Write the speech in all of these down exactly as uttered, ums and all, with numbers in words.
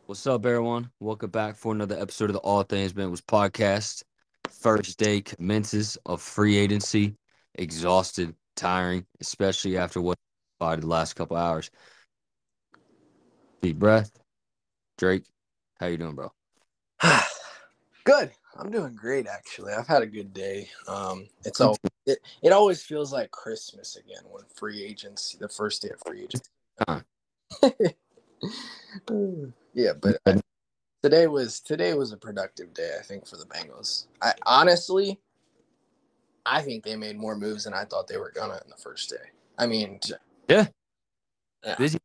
What's up, everyone? Welcome back for another episode of the All Things Bengals podcast. First day commences of free agency. Exhausted, tiring, especially after what body the last couple hours. Deep breath. Drake, how you doing, bro? Good. I'm doing great, actually. I've had a good day. Um, it's all it, it always feels like Christmas again when free agency, the first day of free agency. Huh. yeah, but I, today was today was a productive day, I think, for the Bengals. I honestly, I think they made more moves than I thought they were gonna in the first day. I mean, Yeah, yeah. busy.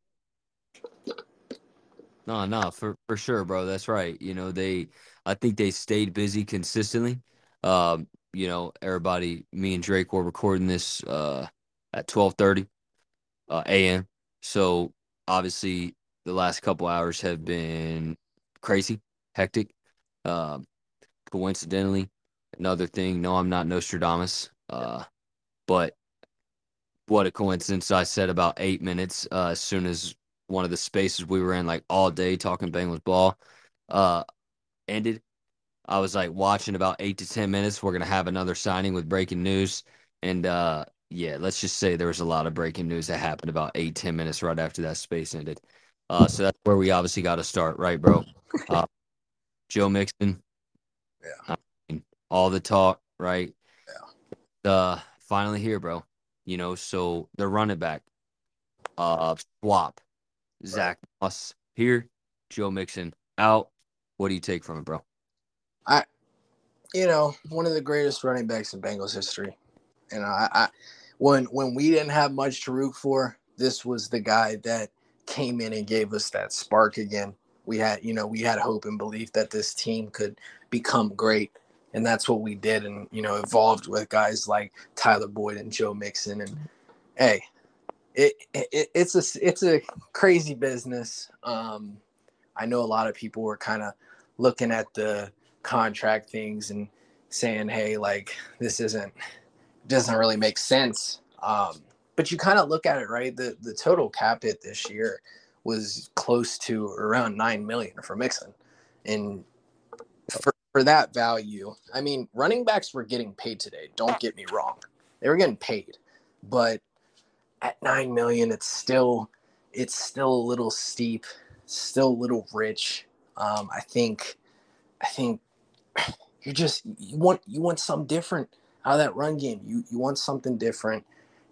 No, no, for for sure, bro. That's right. You know, they I think they stayed busy consistently. Um, you know, everybody, me and Drake were recording this uh at twelve thirty uh, A M. So obviously the last couple hours have been crazy, hectic. Um, Coincidentally, another thing. No, I'm not Nostradamus. Uh, but what a coincidence! I said about eight minutes uh, as soon as one of the spaces we were in, like all day talking Bengals ball, uh, ended. I was like watching about eight to ten minutes. We're gonna have another signing with breaking news, and uh, yeah, let's just say there was a lot of breaking news that happened about eight ten minutes right after that space ended. Uh, so that's where we obviously got to start, right, bro? Uh, Joe Mixon, Yeah. I mean, all the talk, right? Yeah. Uh, finally here, bro. You know, so the running back, uh, swap, Right. Zach Moss here, Joe Mixon out. What do you take from it, bro? I you know, one of the greatest running backs in Bengals history. You know, I, I when when we didn't have much to root for, this was the guy that came in and gave us that spark again. We had, you know, we had hope and belief that this team could become great, and that's what we did. And you know, evolved with guys like Tyler Boyd and Joe Mixon. And hey, it, it it's a it's a crazy business. Um, I know a lot of people were kind of looking at the contract things and saying, "Hey, like this isn't doesn't really make sense." Um, but you kind of look at it, right? The the total cap hit this year was close to around nine million for Mixon, and for for that value, I mean, running backs were getting paid today. Don't get me wrong, they were getting paid, but at nine million, it's still it's still a little steep, still a little rich. Um, I think I think you just you want you want something different out of that run game. You you want something different,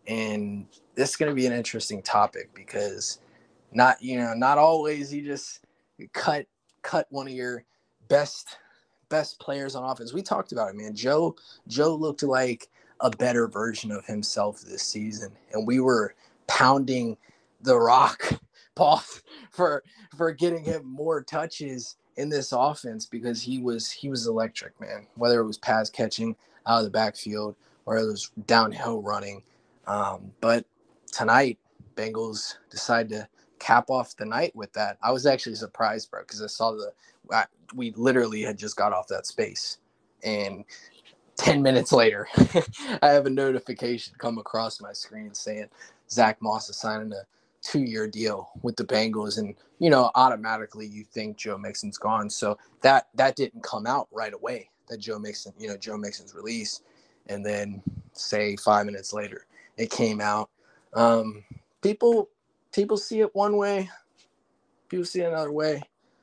and this is going to be an interesting topic because not you know not always you just cut cut one of your best best players on offense. We talked about it, man. Joe Joe looked like a better version of himself this season, and we were pounding the rock Paul for for getting him more touches in this offense because he was he was electric, man. Whether it was pass catching out of the backfield or it was downhill running, um, but tonight Bengals decide to cap off the night with that. I was actually surprised, bro, because I saw the I, we literally had just got off that space, and ten minutes later, I have a notification come across my screen saying Zach Moss is signing a two-year deal with the Bengals, and you know, automatically you think Joe Mixon's gone. So that that didn't come out right away. That Joe Mixon, you know, Joe Mixon's release, and then say five minutes later, it came out. Um, people people see it one way, people see it another way.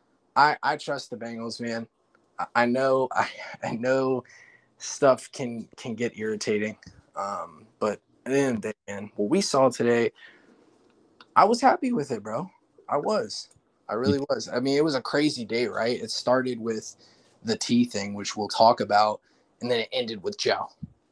I I trust the Bengals, man. I, I know I I know stuff can can get irritating. Um, but at the end of the day, man, what we saw today, I was happy with it, bro. I was. I really was. I mean, it was a crazy day, right? It started with the T thing, which we'll talk about, and then it ended with Joe.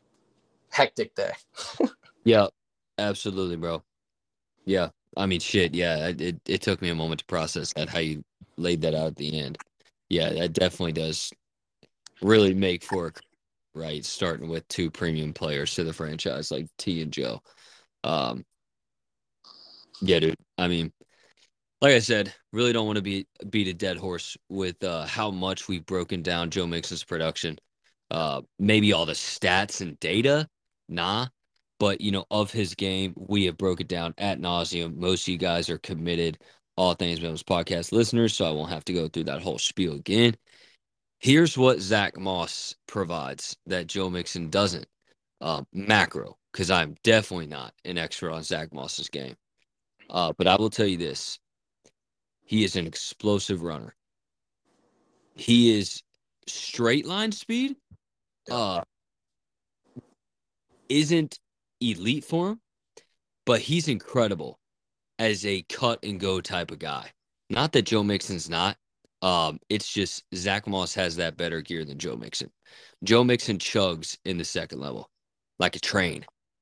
Hectic day. Yeah, absolutely, bro. Yeah, I mean, shit. Yeah, it, it it took me a moment to process that how you laid that out at the end. Yeah, that definitely does really make for a right starting with two premium players to the franchise like T and Joe. Um, yeah, dude. I mean, like I said, really don't want to be beat a dead horse with uh, how much we've broken down Joe Mixon's production. Uh, maybe all the stats and data, nah. But you know, of his game, we have broke it down at nauseum. Most of you guys are committed. All Things Bengals podcast listeners, so I won't have to go through that whole spiel again. Here's what Zach Moss provides that Joe Mixon doesn't. Uh, macro, because I'm definitely not an expert on Zach Moss's game. Uh, but I will tell you this. He is an explosive runner. He is straight line speed. Uh, isn't elite for him, but he's incredible as a cut and go type of guy. Not that Joe Mixon's not. Um, it's just Zach Moss has that better gear than Joe Mixon. Joe Mixon chugs in the second level like a train.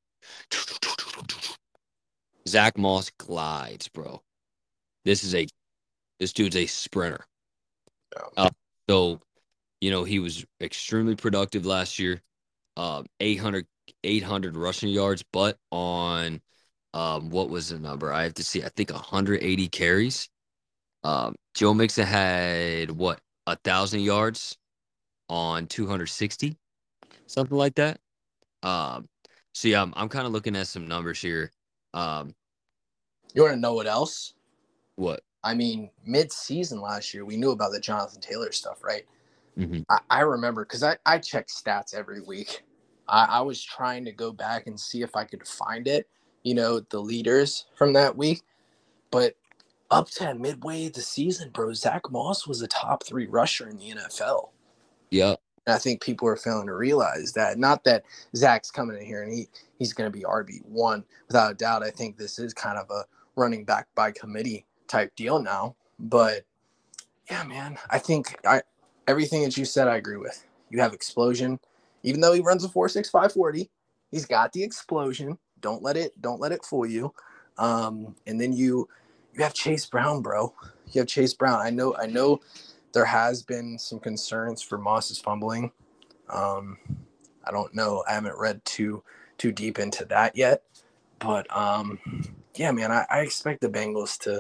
Zach Moss glides, bro. This is a this dude's a sprinter. Uh, so, you know, he was extremely productive last year. Um, eight hundred, eight hundred rushing yards, but on um, what was the number? I have to see. I think one hundred eighty carries. Um, Joe Mixon had what, a thousand yards on two hundred sixty, something like that. Um, so yeah, I'm, I'm kind of looking at some numbers here. Um, You want to know what else? what? I mean, mid-season last year, we knew about the Jonathan Taylor stuff, right? Mm-hmm. I, I remember because I, I check stats every week. I, I was trying to go back and see if I could find it, you know, the leaders from that week. But up to midway the season, bro, Zach Moss was a top three rusher in the N F L. Yeah. And I think people are failing to realize that. Not that Zach's coming in here and he he's going to be R B one. Without a doubt, I think this is kind of a running back by committee type deal now. But, yeah, man, I think I everything that you said I agree with. You have explosion. Even though he runs a four six five forty, he's got the explosion. Don't let it don't let it fool you. Um, and then you you have Chase Brown, bro. You have Chase Brown. I know I know there has been some concerns for Moss's fumbling. Um, I don't know. I haven't read too too deep into that yet. But um, yeah, man, I, I expect the Bengals to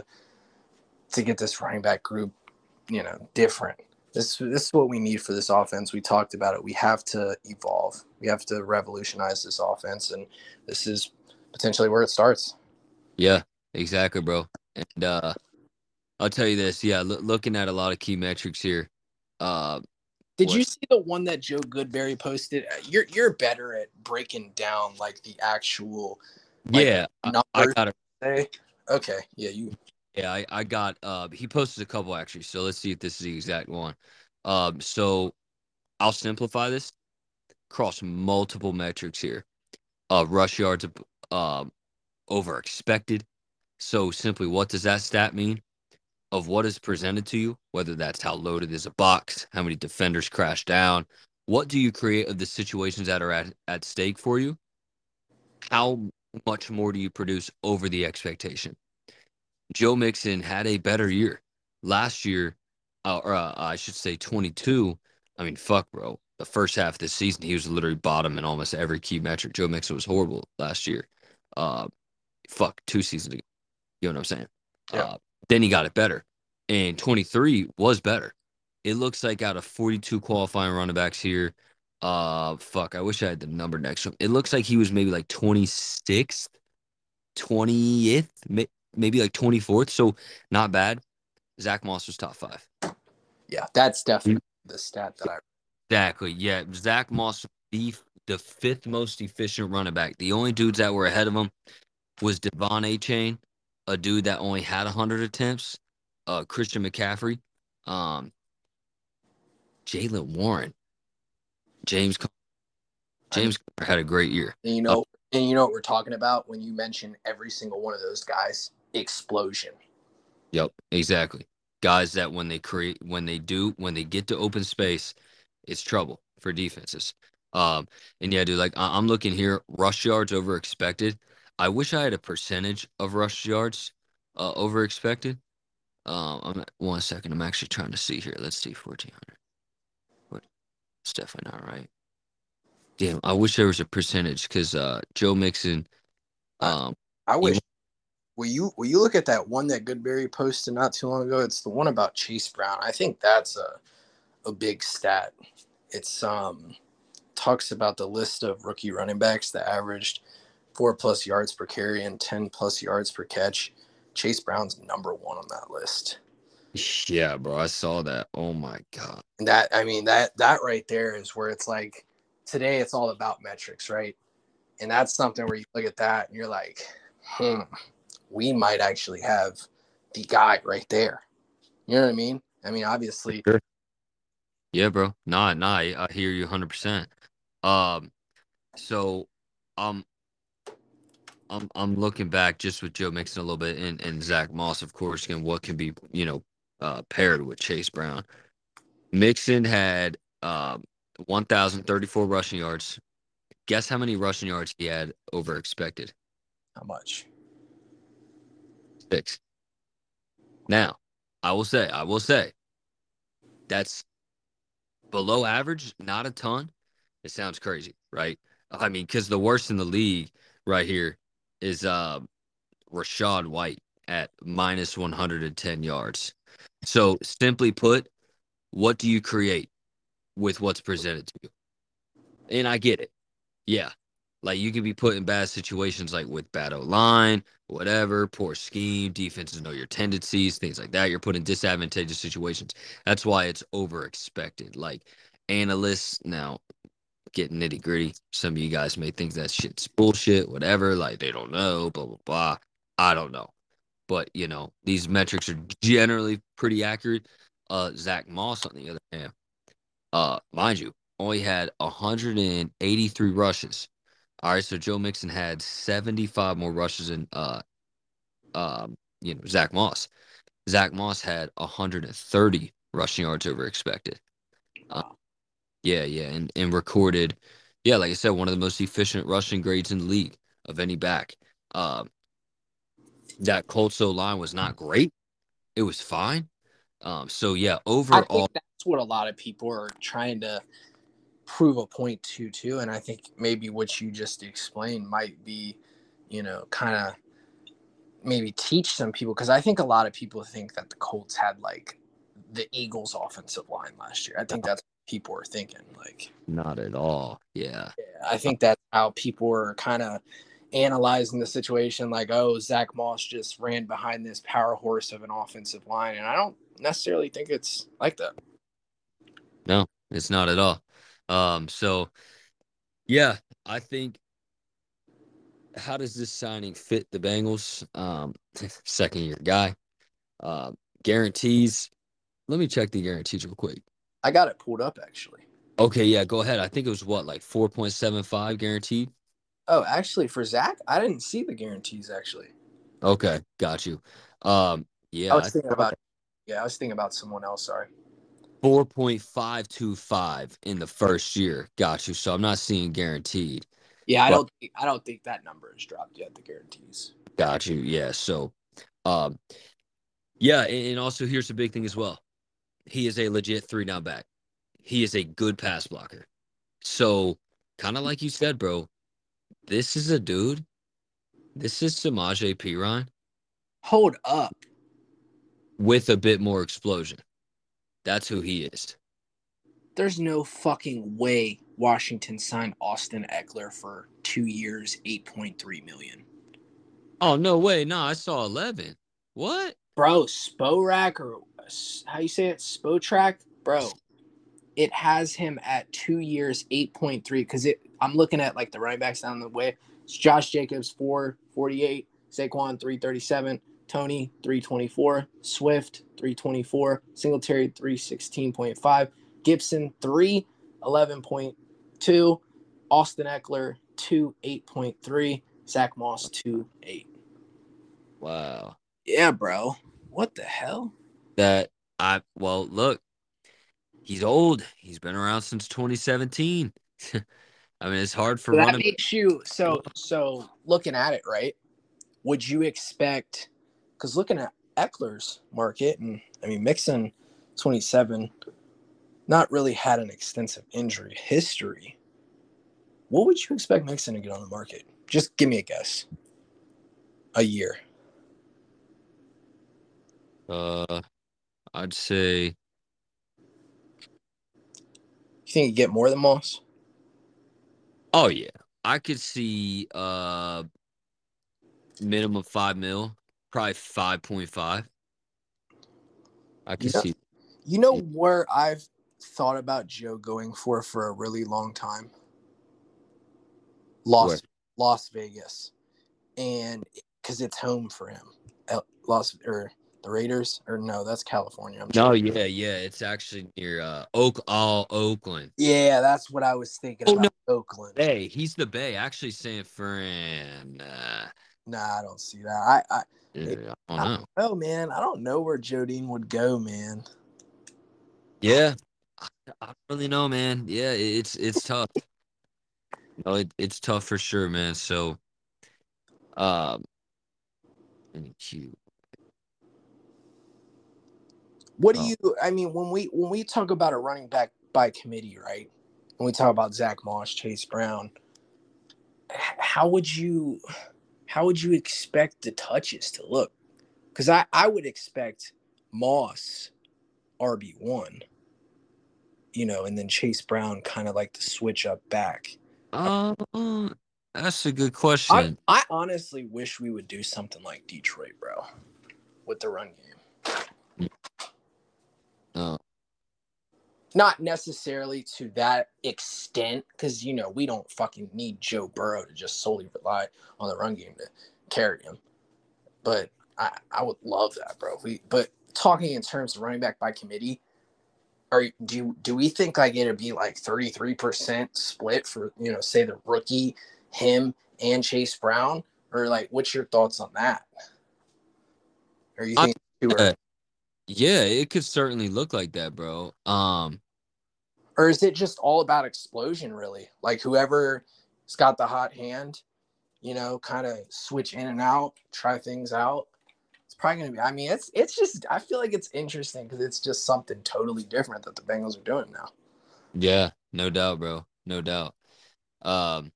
to get this running back group, you know, different. This this is what we need for this offense. We talked about it. We have to evolve. We have to revolutionize this offense, and this is potentially where it starts. Yeah, exactly, bro. And uh, I'll tell you this. Yeah, lo- looking at a lot of key metrics here. Uh, Did you what? see the one that Joe Goodberry posted? You're you're better at breaking down like the actual like Yeah, I, I numbers. got it. Say. Okay, yeah, you. Yeah, I, I got. Uh, he posted a couple actually. So let's see if this is the exact one. Um, so I'll simplify this across multiple metrics here. Uh, rush yards, um, over expected. So simply, what does that stat mean? Of what is presented to you, whether that's how loaded is a box, how many defenders crash down, what do you create of the situations that are at, at stake for you? How much more do you produce over the expectation? Joe Mixon had a better year last year, uh, or uh, I should say twenty-two. I mean, fuck, bro. The first half of the season, he was literally bottom in almost every key metric. Joe Mixon was horrible last year. Uh, fuck, two seasons ago. You know what I'm saying? Yeah. Uh, then he got it better. And twenty-three was better. It looks like out of forty-two qualifying running backs here, uh, fuck, I wish I had the number next to him. It looks like he was maybe like twenty-sixth, twentieth, maybe like twenty-fourth. So not bad. Zach Moss was top five. Yeah, that's definitely the stat that I. Exactly. Yeah. Zach Moss, the, the fifth most efficient running back. The only dudes that were ahead of him was Devon Achane, a dude that only had one hundred attempts, uh, Christian McCaffrey, um, Jaylen Warren, James I mean, James had a great year. and you Uh, know, and you know what we're talking about when you mention every single one of those guys. Explosion. yep, exactly. Guys that when they create, when they do, when they get to open space, it's trouble for defenses. Um, and yeah, dude, like I- I'm looking here, rush yards over expected. I wish I had a percentage of rush yards uh, over expected. Um, I'm one second. I'm actually trying to see here. Let's see, fourteen hundred. What? It's definitely not right. Damn, I wish there was a percentage because uh, Joe Mixon, I, um, I he wish. Will you will you look at that one that Goodberry posted not too long ago? It's the one about Chase Brown. I think that's a a big stat. It's um talks about the list of rookie running backs that averaged four plus yards per carry and ten plus yards per catch. Chase Brown's number one on that list. Yeah, bro, I saw that. Oh my god. And that I mean that that right there is where it's like today it's all about metrics, right? And that's something where you look at that and you're like, hmm, we might actually have the guy right there. You know what I mean? I mean, obviously. Sure. Yeah, bro. Nah, nah, I I hear you one hundred percent. Um, so um, I'm I'm looking back just with Joe Mixon a little bit and, and Zach Moss, of course, and what can be, you know, uh, paired with Chase Brown. Mixon had um one thousand thirty-four rushing yards. Guess how many rushing yards he had over expected? How much? Six. Now, I will say, I will say, that's below average, not a ton. It sounds crazy, right? I mean, because the worst in the league right here is uh, Rashad White at minus one hundred ten yards. So, simply put, what do you create with what's presented to you? And I get it. Yeah. Like you could be put in bad situations like with bad O line, whatever, poor scheme, defenses know your tendencies, things like that. You're put in disadvantageous situations. That's why it's over expected. Like analysts now getting nitty gritty. Some of you guys may think that shit's bullshit, whatever. Like they don't know, blah, blah, blah. I don't know. But, you know, these metrics are generally pretty accurate. Uh, Zach Moss, on the other hand, uh, mind you, only had one hundred eighty-three rushes. All right, so Joe Mixon had seventy-five more rushes than uh um you know Zach Moss. Zach Moss had one hundred thirty rushing yards over expected. Uh, Wow. yeah, yeah, and and recorded, yeah, like I said, one of the most efficient rushing grades in the league of any back. Um, that Colts O line was not great. It was fine. Um, so yeah, I think overall, that's what a lot of people are trying to prove a point to too. And I think maybe what you just explained might be, you know, kind of maybe teach some people because I think a lot of people think that the Colts had like the Eagles offensive line last year. I think that's what people are thinking. Like, not at all. Yeah, yeah, I think that's how people are kind of analyzing the situation. Like, oh, Zach Moss just ran behind this power horse of an offensive line, and I don't necessarily think it's like that. no, it's not at all. Um, so yeah, I think how does this signing fit the Bengals? Um, second year guy. Uh, guarantees. Let me check the guarantees real quick. I got it pulled up actually. Okay, yeah, go ahead. I think it was what, like four point seven five guaranteed? Oh, actually, for Zach, I didn't see the guarantees actually. Okay, got you. Um, I yeah, was I thinking thought about yeah, I was thinking about someone else. Sorry. four point five two five in the first year. Got you. So I'm not seeing guaranteed, Yeah, I but don't think I don't think that number has dropped yet. The guarantees. got you. Yeah. So, um, yeah, and, and also here's the big thing as well. He is a legit three down back. He is a good pass blocker. So, kind of like you said, bro, this is a dude. This is Samaje Perine Hold up. with a bit more explosion. That's who he is. There's no fucking way Washington signed Austin Eckler for two years, eight point three million. Oh, no way. No, I saw eleven. What? Bro, Sporack or how you say it, Spotrack, bro. It has him at two years, eight point three. Because it, I'm looking at like the running backs down the way. It's Josh Jacobs, four forty-eight, Saquon, three thirty-seven, Tony, three twenty-four, Swift, three twenty-four, Singletary, three sixteen point five, Gibson, three eleven point two, Austin Eckler, two eight point three, Zach Moss, two eight. Wow. Yeah, bro. What the hell? That I well, look, he's old. He's been around since twenty seventeen. I mean, it's hard for So that running. makes you so so looking at it, right? Would you expect because looking at Eckler's market and I mean Mixon twenty-seven not really had an extensive injury history. What would you expect Mixon to get on the market? Just give me a guess. A year. Uh, I'd say, You think you get more than Moss? oh yeah, I could see uh minimum five mil. probably five point five. I You could know, see. you know where I've thought about Joe going for for a really long time? Where? Las Las Vegas, and because it's home for him. Las or the Raiders or no, that's California. I'm No, tripping. yeah, yeah. It's actually near uh, Oak, all Oakland. Yeah, that's what I was thinking Oh no, about. Oakland. Bay. He's the Bay. Actually, San Fran. Uh, Nah, I don't see that. I I, it, yeah, I don't I know. don't know, man. I don't know where Jodine would go, man. Yeah, I, I don't really know, man. Yeah, it's it's tough. No, it, it's tough for sure, man. So, um, any cute. What do Oh, you? I mean, when we when we talk about a running back by committee, right? When we talk about Zach Moss, Chase Brown, how would you how would you expect the touches to look? Because I I would expect Moss R B one, you know, and then Chase Brown kind of like the switch up back. uh, that's a good I question. I honestly wish we would do something like Detroit, bro, with the run game. Uh, Not necessarily to that extent, because you know we don't fucking need Joe Burrow to just solely rely on the run game to carry him. But I, I would love that, bro. We but talking in terms of running back by committee, are do you, do we think like it'd be like thirty-three percent split for, you know, say the rookie, him and Chase Brown, or like what's your thoughts on that? Or you I, think it's too uh, early? yeah, it could certainly look like that, bro. Um, Or is it just all about explosion, really? Like whoever's got the hot hand, you know, kind of switch in and out, try things out. It's probably gonna be. I mean, it's it's just. I feel like it's interesting because it's just something totally different that the Bengals are doing now. yeah, no doubt, bro. No doubt. Um,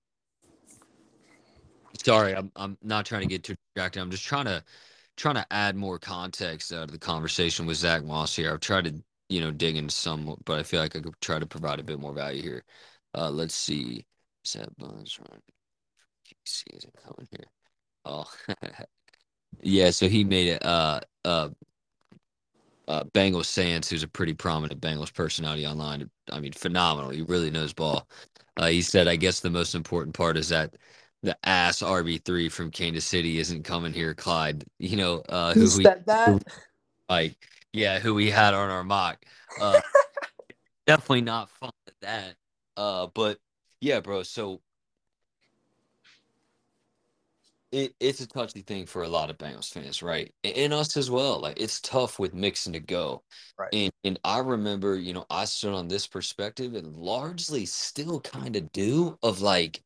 sorry, I'm I'm not trying to get too distracted. I'm just trying to trying to add more context out of the conversation with Zach Moss here. I've tried to, you know, dig into some, but I feel like I could try to provide a bit more value here. Uh, let's see. Set Buzz run. See, is it coming here? Oh, yeah. So he made it. Uh, uh, uh, Bengals Sans, who's a pretty prominent Bengals personality online. I mean, phenomenal. He really knows ball. Uh, he said, I guess the most important part is that the ass R B three from Kansas City isn't coming here, Clyde. You know, uh, Who who we said that? who, like, yeah, who we had on our mock. Uh, definitely not fun with that. Uh, but yeah, bro. So it, it's a touchy thing for a lot of Bengals fans, right? And, and us as well. Like it's tough with mixing to go. Right. And and I remember, you know, I stood on this perspective and largely still kind of do of like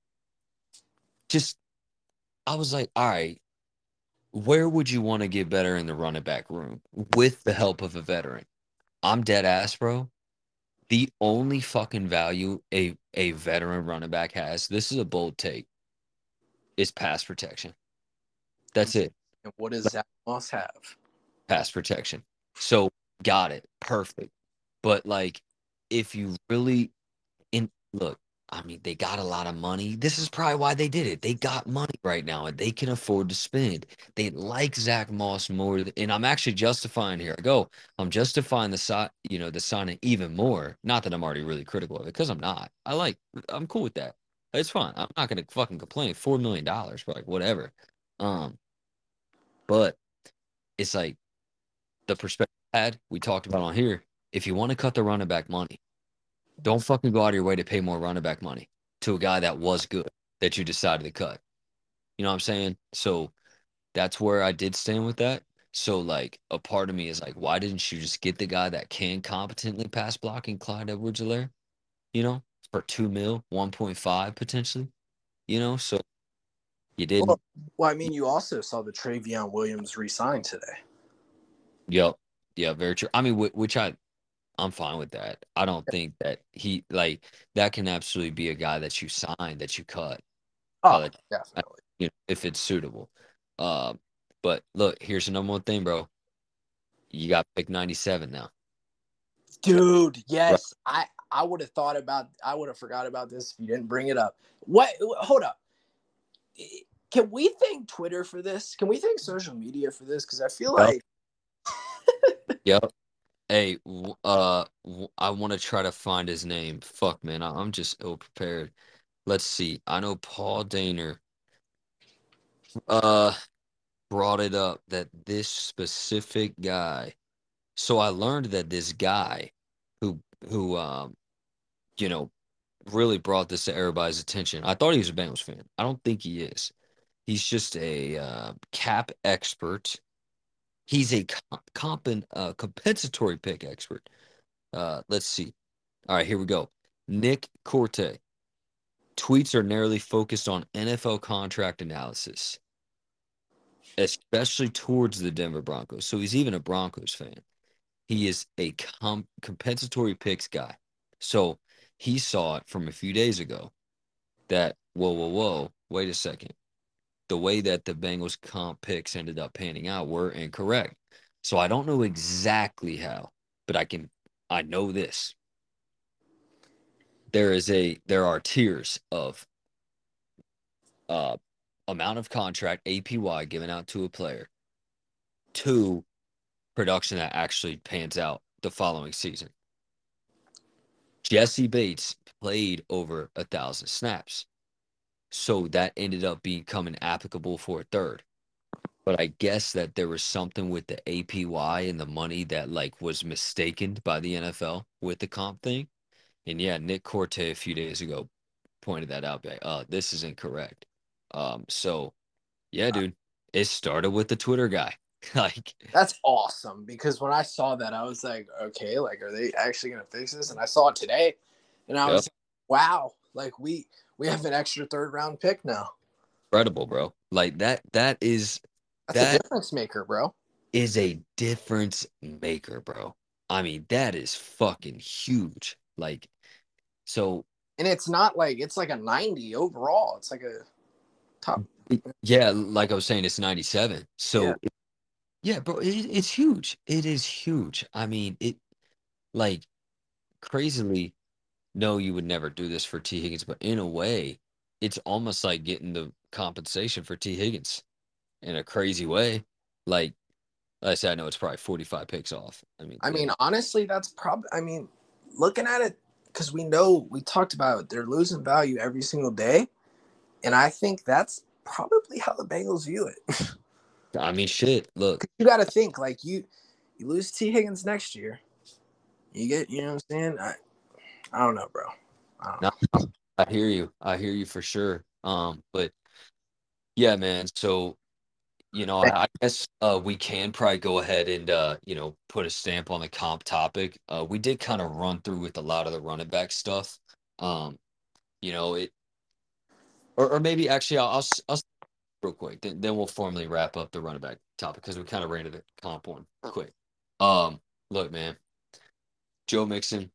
just I was like, all right, where would you want to get better in the running back room with the help of a veteran? I'm dead ass, bro. The only fucking value a a veteran running back has, this is a bold take, is pass protection. That's it. And what does Zach Moss have? Pass protection. So got it. Perfect. But like if you really in look, I mean, they got a lot of money. This is probably why they did it. They got money right now and they can afford to spend. They like Zach Moss more than, and I'm actually justifying here. I go, I'm justifying the side, you know, the signing even more. Not that I'm already really critical of it, because I'm not. I like I'm cool with that. It's fine. I'm not gonna fucking complain. Four million dollars, but like whatever. Um, but it's like the perspective I had, we talked about on here. If you want to cut the running back money, don't fucking go out of your way to pay more running back money to a guy that was good that you decided to cut. You know what I'm saying? So that's where I did stand with that. So like a part of me is like, why didn't you just get the guy that can competently pass blocking Clyde Edwards-Helaire, you know, for two mil, one point five potentially, you know? So you Well, didn't. well, I mean, you also saw the Travion Williams resign today. Yep. Yeah, very true. I mean, wh- which I I'm fine with that. I don't think that he like that can absolutely be a guy that you sign that you cut. Oh, Uh, definitely. you know, if it's suitable. Um, but look, here's the number one thing, bro. You got pick ninety-seven now. Dude, Right. yes. I I would have thought about I would have forgot about this if you didn't bring it up. What hold up. Can we thank Twitter for this? Can we thank social media for this? Because I feel Yep. like Yep. Hey, uh, I want to try to find his name. Fuck, man, I'm just ill prepared. Let's see. I know Paul Dehner uh brought it up that this specific guy. So I learned that this guy who who um you know really brought this to everybody's attention. I thought he was a Bengals fan. I don't think he is. He's just a uh, cap expert. He's a comp- uh, compensatory pick expert. Uh, let's see. All right, here we go. Nick Corte. Tweets are narrowly focused on N F L contract analysis, especially towards the Denver Broncos. So he's even a Broncos fan. He is a comp- compensatory picks guy. So he saw it from a few days ago that, whoa, whoa, whoa, wait a second. The way that the Bengals comp picks ended up panning out were incorrect. So I don't know exactly how, but I can, I know this. There is a, there are tiers of uh, amount of contract, A P Y, given out to a player, to production that actually pans out the following season. Jesse Bates played over a thousand snaps. So that ended up becoming applicable for a third. But I guess that there was something with the A P Y and the money that like was mistaken by the N F L with the comp thing. And yeah, Nick Corte a few days ago pointed that out. Like, uh, this is incorrect. Um, so yeah, dude, it started with the Twitter guy. Like, that's awesome because when I saw that, I was like, okay, like, are they actually going to fix this? And I saw it today, and I yep, was like, wow, like we we have an extra third round pick now. incredible, bro. Like that, that is That's a that difference maker, bro. is a difference maker, bro. I mean, that is fucking huge. Like, so And it's not like it's like a ninety overall. It's like a top. yeah, like I was saying, it's ninety-seven. Yeah. So yeah, bro, it, it's huge. It is huge. I mean, it like crazily. No, you would never do this for T. Higgins, but in a way, it's almost like getting the compensation for T. Higgins in a crazy way. Like, like I said, I know it's probably forty-five picks off. I mean, I yeah, mean, honestly, that's probably. I mean, looking at it, because we know we talked about it, they're losing value every single day, and I think that's probably how the Bengals view it. I mean, shit. Look, You got to think like you, you lose T Higgins next year, you get, you know what I'm saying? I, I don't know, bro. I don't no, know. I hear you. I hear you for sure. Um, but yeah, man. So you know, I, I guess uh, we can probably go ahead and uh, you know, put a stamp on the comp topic. Uh, we did kind of run through with a lot of the running back stuff. Um, you know, it or, or maybe actually I'll, I'll s- I'll s- real quick. Then then we'll formally wrap up the running back topic because we kind of ran to the comp one quick. Um, look, man, Joe Mixon.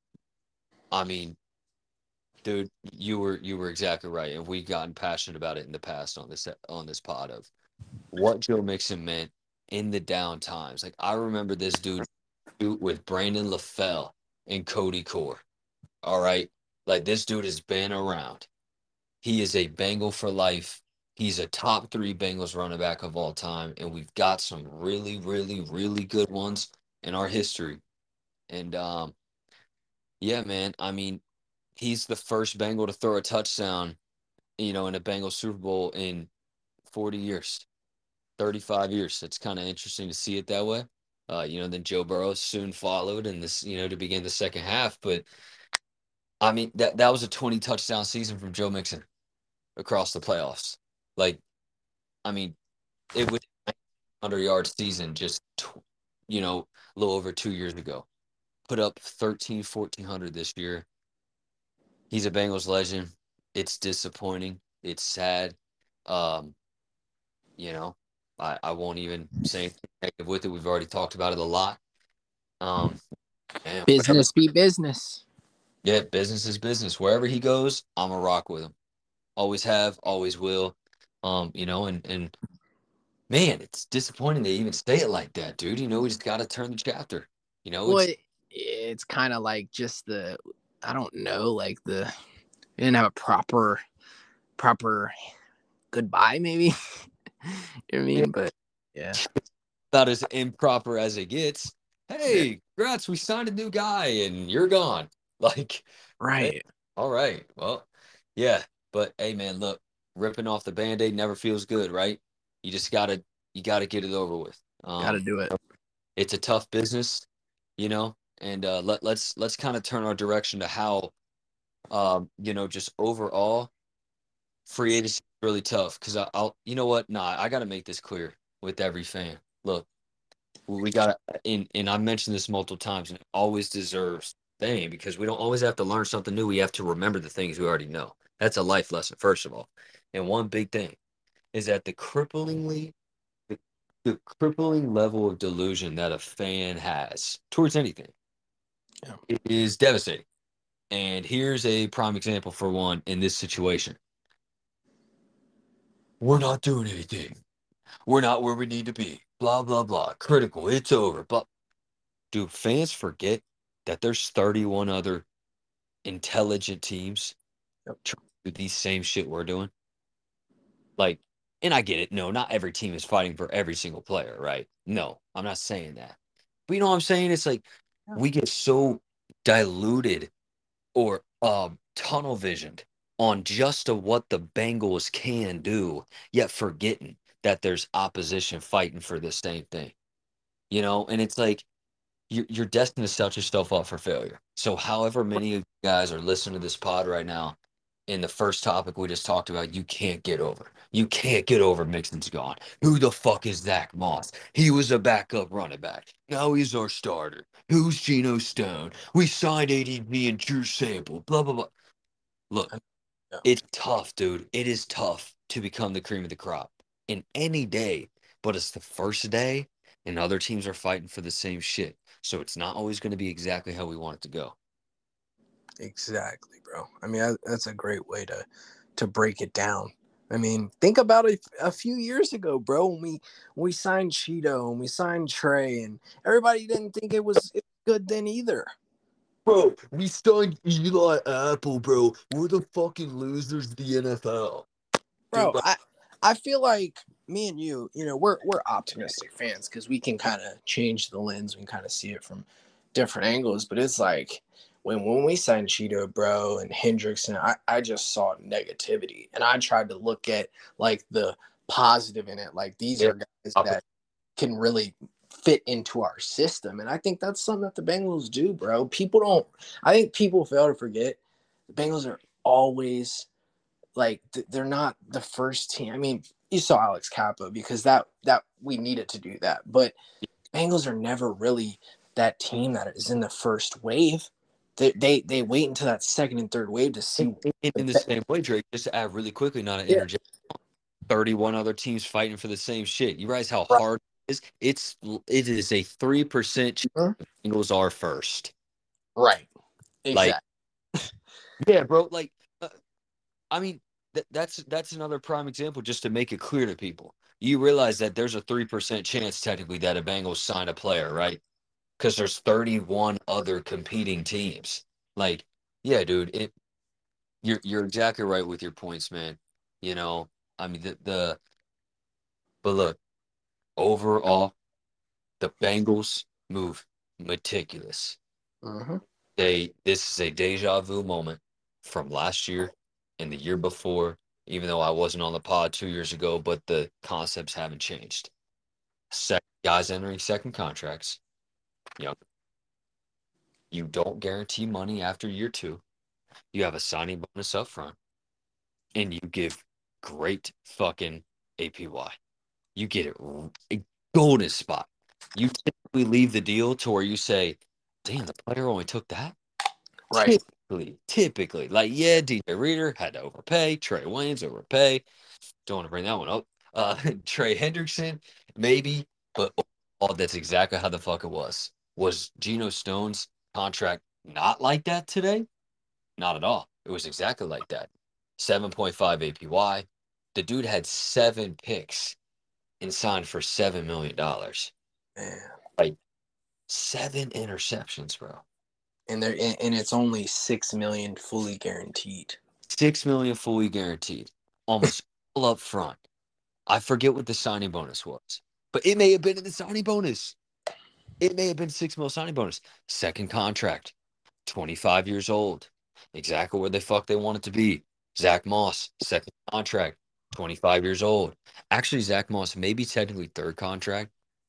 I mean, dude, you were you were exactly right, and we've gotten passionate about it in the past on this on this pod of what Joe Mixon meant in the down times. Like I remember this dude with Brandon LaFell and Cody Core. All right. Like this dude has been around. He is a Bengal for life. He's a top three Bengals running back of all time. And we've got some really, really, really good ones in our history. And um, yeah, man. I mean, he's the first Bengal to throw a touchdown, you know, in a Bengals Super Bowl in forty years. thirty-five years. It's kind of interesting to see it that way. Uh, you know, then Joe Burrow soon followed in this, you know, to begin the second half. But I mean, that that was a twenty touchdown season from Joe Mixon across the playoffs. Like, I mean, it was a hundred yard season just, tw- you know, a little over two years ago. Put up thirteen, fourteen hundred this year. He's a Bengals legend. It's disappointing. It's sad. Um, you know, I, I won't even say anything negative with it. We've already talked about it a lot. Um, and wherever, Business be business. yeah, business is business. Wherever he goes, I'm a rock with him. Always have, always will. Um, you know, and and man, it's disappointing they even say it like that, dude. You know, we just got to turn the chapter. You know, Well, it's it, it's kind of like just the, I don't know, like the, we didn't have a proper, proper goodbye, maybe. You know what I mean? But yeah, About as improper as it gets. yeah, Hey, congrats, we signed a new guy and you're gone. Like, hey, right. all right. Well, yeah. But hey man, look, ripping off the band-aid never feels good, right? You just gotta you gotta get it over with. Got to Um, do it. it's a tough business, you know, and uh let let's let's kind of turn our direction to how um, you know, just overall free agency is really tough because I'll you know what? Nah, I gotta make this clear with every fan. Look, we got to, and, and I mentioned this multiple times, and it always deserves saying because we don't always have to learn something new. We have to remember the things we already know. That's a life lesson, first of all. And one big thing is that the cripplingly, the, the crippling level of delusion that a fan has towards anything Yeah. is devastating. And here's a prime example for one in this situation. We're not doing anything. We're not where we need to be. Blah, blah, blah. Critical. It's over. But do fans forget that there's thirty-one other intelligent teams Yep. trying to do the same shit we're doing? Like, and I get it. No, not every team is fighting for every single player, right? No, I'm not saying that. But you know what I'm saying? It's like Yeah. we get so diluted or um tunnel visioned on just of what the Bengals can do, yet forgetting that there's opposition fighting for the same thing. You know, and it's like you're, you're destined to set yourself up for failure. So, however many of you guys are listening to this pod right now, in the first topic we just talked about, you can't get over. You can't get over Mixon's gone. Who the fuck is Zach Moss? He was a backup running back. Now he's our starter. Who's Geno Stone? We signed A D B and Drew Sample. Blah, blah, blah. Look, Yeah. it's tough, dude. It is tough to become the cream of the crop in any day, but it's the first day, and other teams are fighting for the same shit. So it's not always going to be exactly how we want it to go. Exactly, bro. I mean, that, that's a great way to to break it down. I mean, think about it a few years ago, bro, when we when we signed Cheeto and we signed Trey, and everybody didn't think it was good then either. Bro, we signed Eli Apple, bro. We're the fucking losers of the N F L. Dude, Bro, like, I I feel like me and you, you know, we're we're optimistic fans because we can kind of change the lens, we can kind of see it from different angles. But it's like when when we signed Cheeto, bro, and Hendrickson, I, I just saw negativity. And I tried to look at like the positive in it. Like these yeah, are guys that can really fit into our system. And I think that's something that the Bengals do, bro. People don't I think people fail to forget the Bengals are always like th- they're not the first team. I mean, you saw Alex Kappa because that that we needed to do that, but Bengals are never really that team that is in the first wave. They they, they wait until that second and third wave to in, see. in, The in the be- same way, Drake, just to add really quickly, not to yeah, interject, thirty-one other teams fighting for the same shit. You realize how right, hard it is? It's, it is a three percent chance mhm, the Bengals are first. right, Like, exactly. yeah, bro. Like, uh, I mean, th- that's that's another prime example just to make it clear to people. You realize that there's a three percent chance technically that a Bengals sign a player, right? Because there's thirty-one other competing teams. Like, yeah, dude, it you're you're exactly right with your points, man. You know, I mean the the but look, overall, the Bengals move meticulous. Hmm. They this is a deja vu moment from last year and the year before, even though I wasn't on the pod two years ago, but the concepts haven't changed. Sec- guys entering second contracts. You know, you don't guarantee money after year two. You have a signing bonus up front, and you give great fucking A P Y. You get it a golden spot. You typically leave the deal to where you say, damn, the player only took that? Right. Typically, typically, like, yeah, D J Reader had to overpay, Trey Waynes overpay. Don't want to bring that one up. Uh, Trey Hendrickson, maybe, but all that's exactly how the fuck it was. Was Geno Stone's contract not like that today? Not at all. It was exactly like that. seven point five A P Y. The dude had seven picks and signed for seven million dollars. Man. Like, seven interceptions, bro. And they're and, and it's only six million fully guaranteed. six million dollars fully guaranteed. Almost all up front. I forget what the signing bonus was, but it may have been in the signing bonus. It may have been six mil signing bonus. Second contract, twenty-five years old. Exactly where the fuck they want it to be. Zach Moss, second contract, twenty-five years old. Actually, Zach Moss, maybe technically third contract.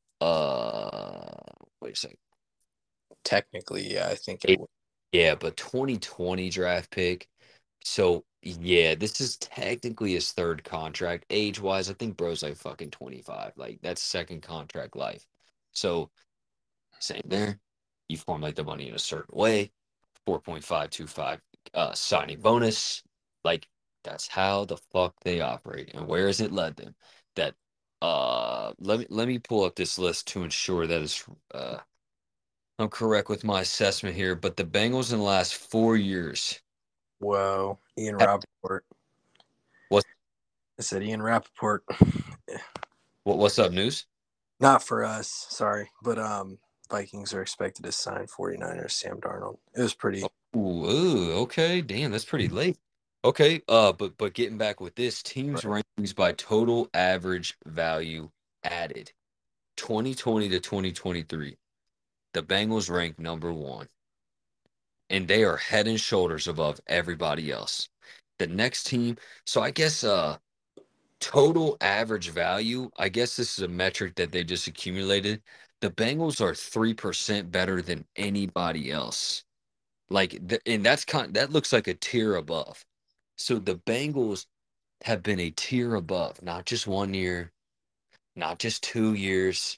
Uh, wait a second. Technically, yeah, I think it It- would. yeah, but twenty twenty draft pick. So yeah, this is technically his third contract. Age wise, I think bro's like fucking twenty-five. Like that's second contract life. So same there. You formulate the money in a certain way. four point five two five uh signing bonus. Like that's how the fuck they operate. And where has it led them? That uh let me let me pull up this list to ensure that it's uh I'm correct with my assessment here, but the Bengals in the last four years. Whoa, Ian Rappaport. What's I said Ian Rappaport. what, what's up, news? Not for us, sorry, but um, Vikings are expected to sign 49ers Sam Darnold. It was pretty. Ooh, ooh, okay. Damn, that's pretty late. Okay, uh, but but getting back with this, teams Right. rankings by total average value added. twenty twenty to twenty twenty-three. The Bengals rank number one. And they are head and shoulders above everybody else. The next team, so I guess uh total average value, I guess this is a metric that they just accumulated. The Bengals are three percent better than anybody else. Like, th- and that's kind that looks like a tier above. So the Bengals have been a tier above, not just one year, not just two years,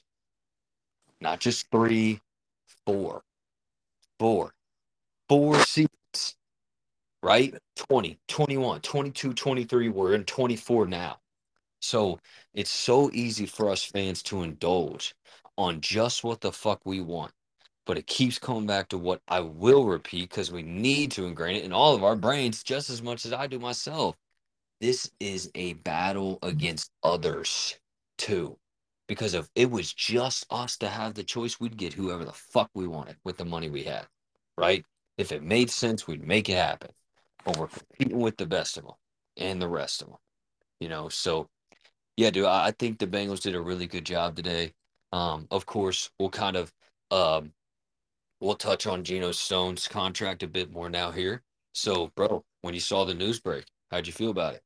not just three, four, four, four seasons, right? twenty, twenty-one, twenty-two, twenty-three. We're in twenty-four now. So it's so easy for us fans to indulge on just what the fuck we want. But it keeps coming back to what I will repeat because we need to ingrain it in all of our brains just as much as I do myself. This is a battle against others too. Because if it was just us to have the choice, we'd get whoever the fuck we wanted with the money we had, right? If it made sense, we'd make it happen. But we're competing with the best of them and the rest of them, you know? So, yeah, dude, I I think the Bengals did a really good job today. Um, of course, we'll kind of um, we'll touch on Geno Stone's contract a bit more now here. So, bro, when you saw the news break, how'd you feel about it?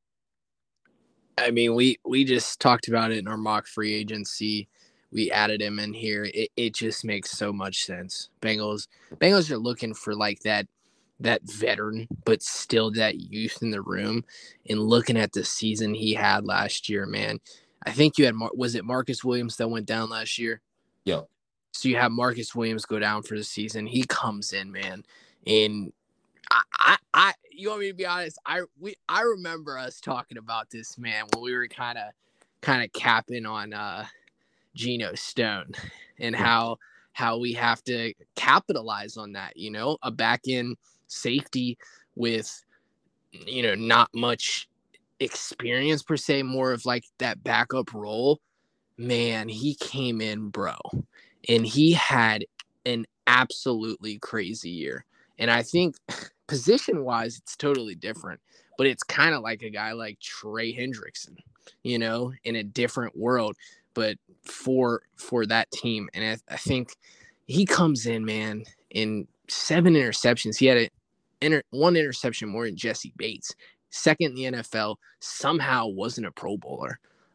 I mean, we we just talked about it in our mock free agency. We added him in here. It, it just makes so much sense. Bengals Bengals are looking for like that that veteran, but still that youth in the room. And looking at the season he had last year, man, I think you had was it Marcus Williams that went down last year? Yo, So you have Marcus Williams go down for the season. He comes in, man, and I, I, I, you want me to be honest? I, we, I remember us talking about this, man, when we were kind of, kind of capping on uh, Geno Stone and how, how we have to capitalize on that. You know, a back end safety with, you know, not much experience per se, more of like that backup role. Man, he came in, bro, and he had an absolutely crazy year. And I think position wise, it's totally different, but it's kind of like a guy like Trey Hendrickson, you know, in a different world, but for for that team. And I, I think he comes in, man, in seven interceptions. He had a inter, one interception more than Jesse Bates, second in the N F L. Somehow wasn't a Pro Bowler.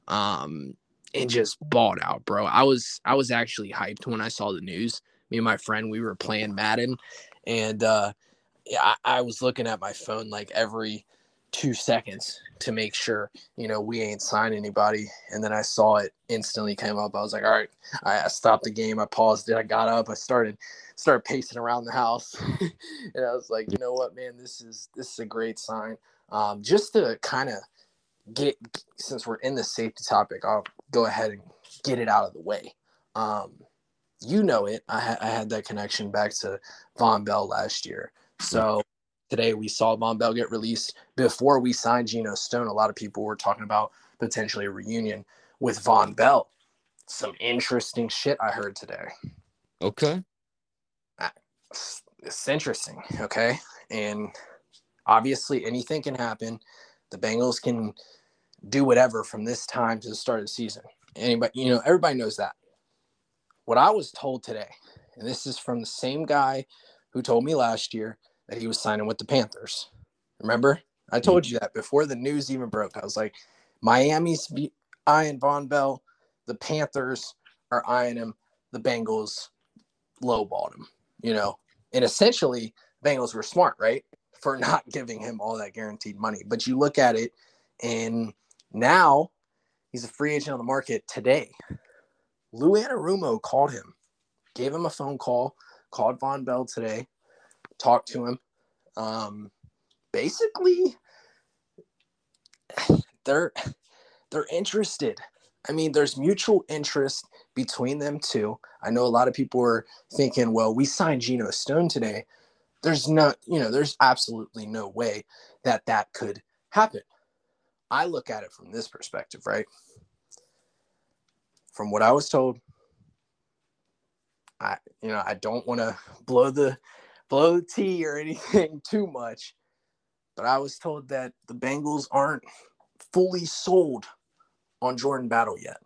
Um, and just balled out, bro. I was I was actually hyped when I saw the news. Me and my friend, we were playing Madden, and uh, yeah, I, I was looking at my phone like every two seconds to make sure, you know, we ain't signed anybody. And then I saw it instantly came up. I was like, all right, I, I stopped the game. I paused it. I got up. I started started pacing around the house, and I was like, you know what, man, this is this is a great sign. Um, just to kind of get, since we're in the safety topic, I'll go ahead and get it out of the way. Um, you know it. I, ha- I had that connection back to Von Bell last year. So today we saw Von Bell get released. Before we signed Geno Stone, a lot of people were talking about potentially a reunion with Von Bell. Some interesting shit I heard today. okay. It's interesting, okay? And obviously anything can happen. The Bengals can do whatever from this time to the start of the season. Anybody, you know, everybody knows that. What I was told today, and this is from the same guy who told me last year that he was signing with the Panthers. Remember? I told you that before the news even broke. I was like, Miami's eyeing Von Bell. The Panthers are eyeing him. The Bengals lowballed him, you know. And essentially, Bengals were smart, right, for not giving him all that guaranteed money. But you look at it, and now he's a free agent on the market today. Lou Anarumo called him, gave him a phone call, called Von Bell today, talked to him. Um, basically, they're they're interested. I mean, there's mutual interest between them two. I know a lot of people are thinking, well, we signed Geno Stone today. There's not, you know, there's absolutely no way that that could happen. I look at it from this perspective, right? From what I was told, I, you know, I don't want to blow the blow the tea or anything too much, but I was told that the Bengals aren't fully sold on Jordan Battle yet.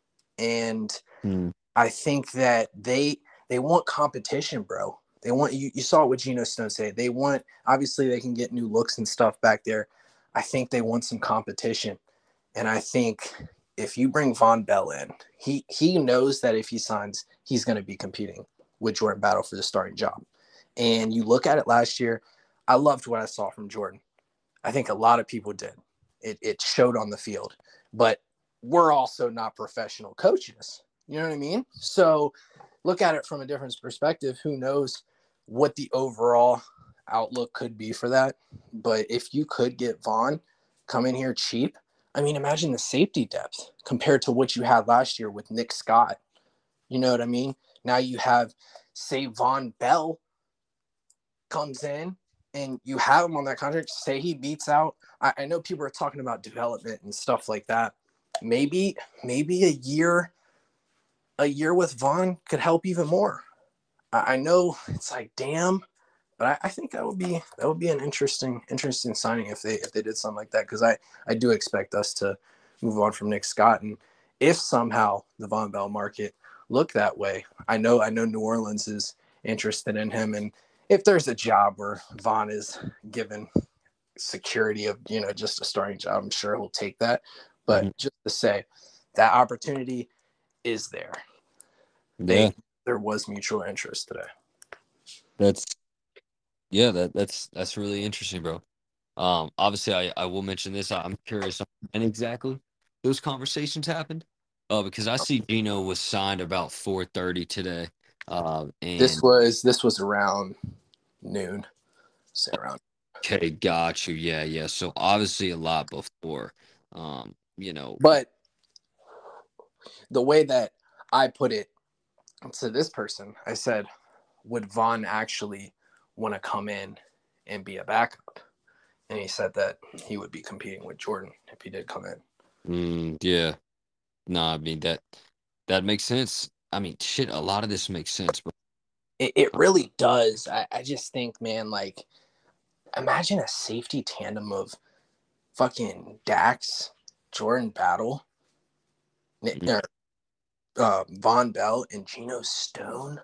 And hmm. I think that they they want competition, bro. They want you. You saw what Geno Stone said. They want, obviously they can get new looks and stuff back there. I think they want some competition. And I think if you bring Von Bell in, he he knows that if he signs, he's going to be competing with Jordan Battle for the starting job. And you look at it last year, I loved what I saw from Jordan. I think a lot of people did. It it showed on the field. But we're also not professional coaches. You know what I mean? So look at it from a different perspective. Who knows what the overall outlook could be for that? But if you could get Von come in here cheap, I mean, imagine the safety depth compared to what you had last year with Nick Scott. You know what I mean? Now you have, say, Von Bell comes in and you have him on that contract. Say he beats out. I, I know people are talking about development and stuff like that. Maybe, maybe a year, a year with Von could help even more. I, I know it's like, damn, but I, I think that would be that would be an interesting, interesting signing if they if they did something like that. Because I, I do expect us to move on from Nick Scott, and if somehow the Von Bell market look that way, I know I know New Orleans is interested in him, and if there's a job where Von is given security of, you know, just a starting job, I'm sure he'll take that. But mm-hmm. just to say that opportunity is there. They, yeah. There was mutual interest today. That's yeah, that that's that's really interesting, bro. Um, obviously, I, I will mention this. I'm curious when exactly those conversations happened, uh, because I see Geno was signed about four thirty today. Uh, and this was this was around noon. Say around. Okay, got you. Yeah, yeah. So obviously a lot before, um, you know. But the way that I put it to this person, I said, would Von actually want to come in and be a backup? And he said that he would be competing with Jordan if he did come in. Mm, yeah. No, I mean, that that makes sense. I mean, shit, a lot of this makes sense, bro. It, it really does. I, I just think, man, like, imagine a safety tandem of fucking Dax, Jordan Battle, mm-hmm. or, uh, Von Bell, and Geno Stone.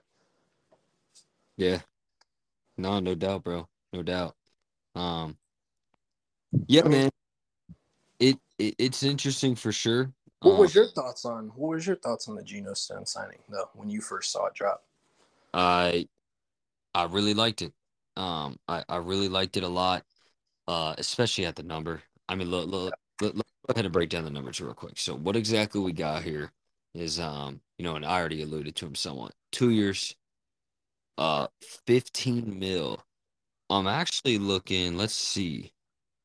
Yeah. No, no doubt, bro. No doubt. Um, yeah, I mean, man. It, it it's interesting for sure. What um, was your thoughts on what was your thoughts on the Geno Stone signing though when you first saw it drop? I I really liked it. Um, I, I really liked it a lot, uh, especially at the number. I mean, look, look, look, let's go ahead and break down the numbers real quick. So, what exactly we got here is, um, you know, and I already alluded to him somewhat. Two years, uh, fifteen mil. I'm actually looking. Let's see.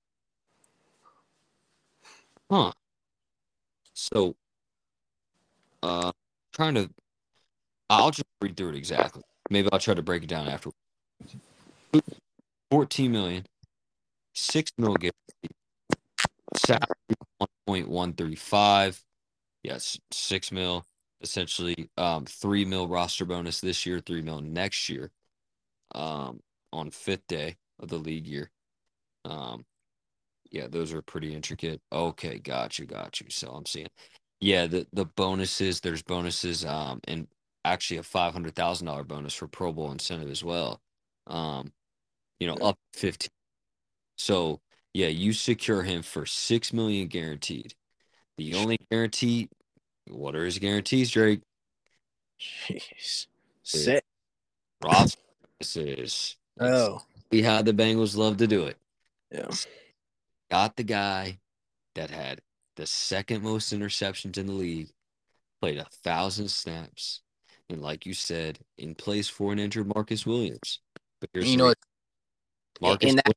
Huh. So, uh, trying to. I'll just read through it exactly. Maybe I'll try to break it down after. fourteen million, six mil guaranteed, salary one point one three five. Yes, six mil essentially. Um, three mil roster bonus this year, three mil next year. Um, on fifth day of the league year. Um, Yeah, those are pretty intricate. Okay, got you, got you. So I'm seeing, yeah, the the bonuses. There's bonuses, um, and actually a five hundred thousand dollar bonus for Pro Bowl incentive as well. Um, you know, Yeah. up fifteen. So yeah, you secure him for six million guaranteed. The only guarantee, what are his guarantees, Drake? Jeez. Is Sick. roster bonuses. Oh. Exactly how the Bengals love to do it. Yeah. Got the guy that had the second most interceptions in the league, played a thousand snaps, and like you said, in place for an injured Marcus Williams. But here's You the know, reason. Marcus, in that.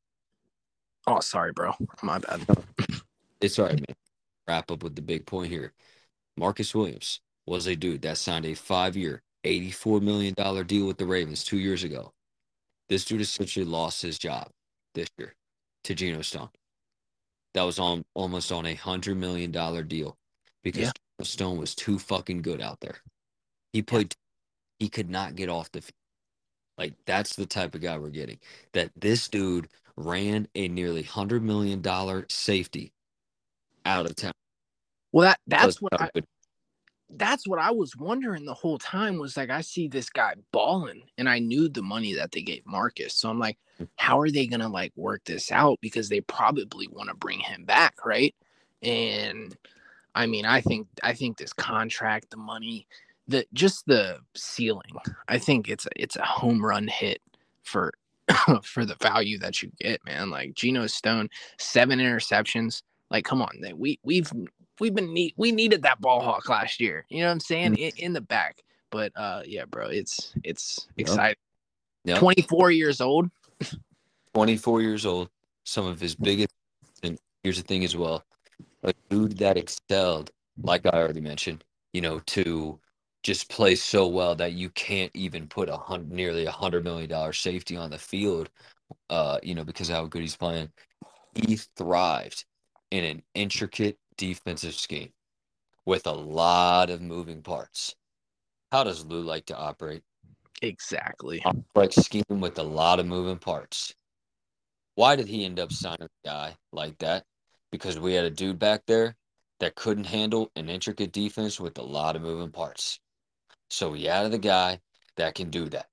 Oh, sorry, bro. My bad. it's all right, man. Wrap up with the big point here. Marcus Williams was a dude that signed a five-year, eighty-four million dollars deal with the Ravens two years ago. This dude essentially lost his job this year to Geno Stone. That was on almost on a hundred million dollar deal Yeah. because Geno Stone was too fucking good out there. He Yeah. played. He could not get off the field. Like that's the type of guy we're getting. That this dude ran a nearly hundred million dollar safety out of town. Well, that Because that's what of I it. that's what I was wondering the whole time was like I see this guy balling and I knew the money that they gave Marcus. So I'm like, how are they gonna like work this out? Because they probably want to bring him back, right? And I mean, I think I think this contract, the money, the just the ceiling, I think it's a it's a home run hit for for the value that you get, man. Like Geno Stone, seven interceptions. Like, come on, we we've we've been need, we needed that ball hawk last year. You know what I'm saying? In, in the back. But uh yeah, bro, it's it's Yep. exciting. Yep. twenty-four years old. twenty-four years old. Some of his biggest. And here's the thing as well. A dude that excelled, like I already mentioned, you know, to just play so well that you can't even put a hundred, nearly a hundred million dollar safety on the field, uh, you know, because of how good he's playing. He thrived in an intricate defensive scheme with a lot of moving parts. How does Lou like to operate? Exactly. Complex scheme with a lot of moving parts. Why did he end up signing a guy like that? Because we had a dude back there that couldn't handle an intricate defense with a lot of moving parts. So we added a guy that can do that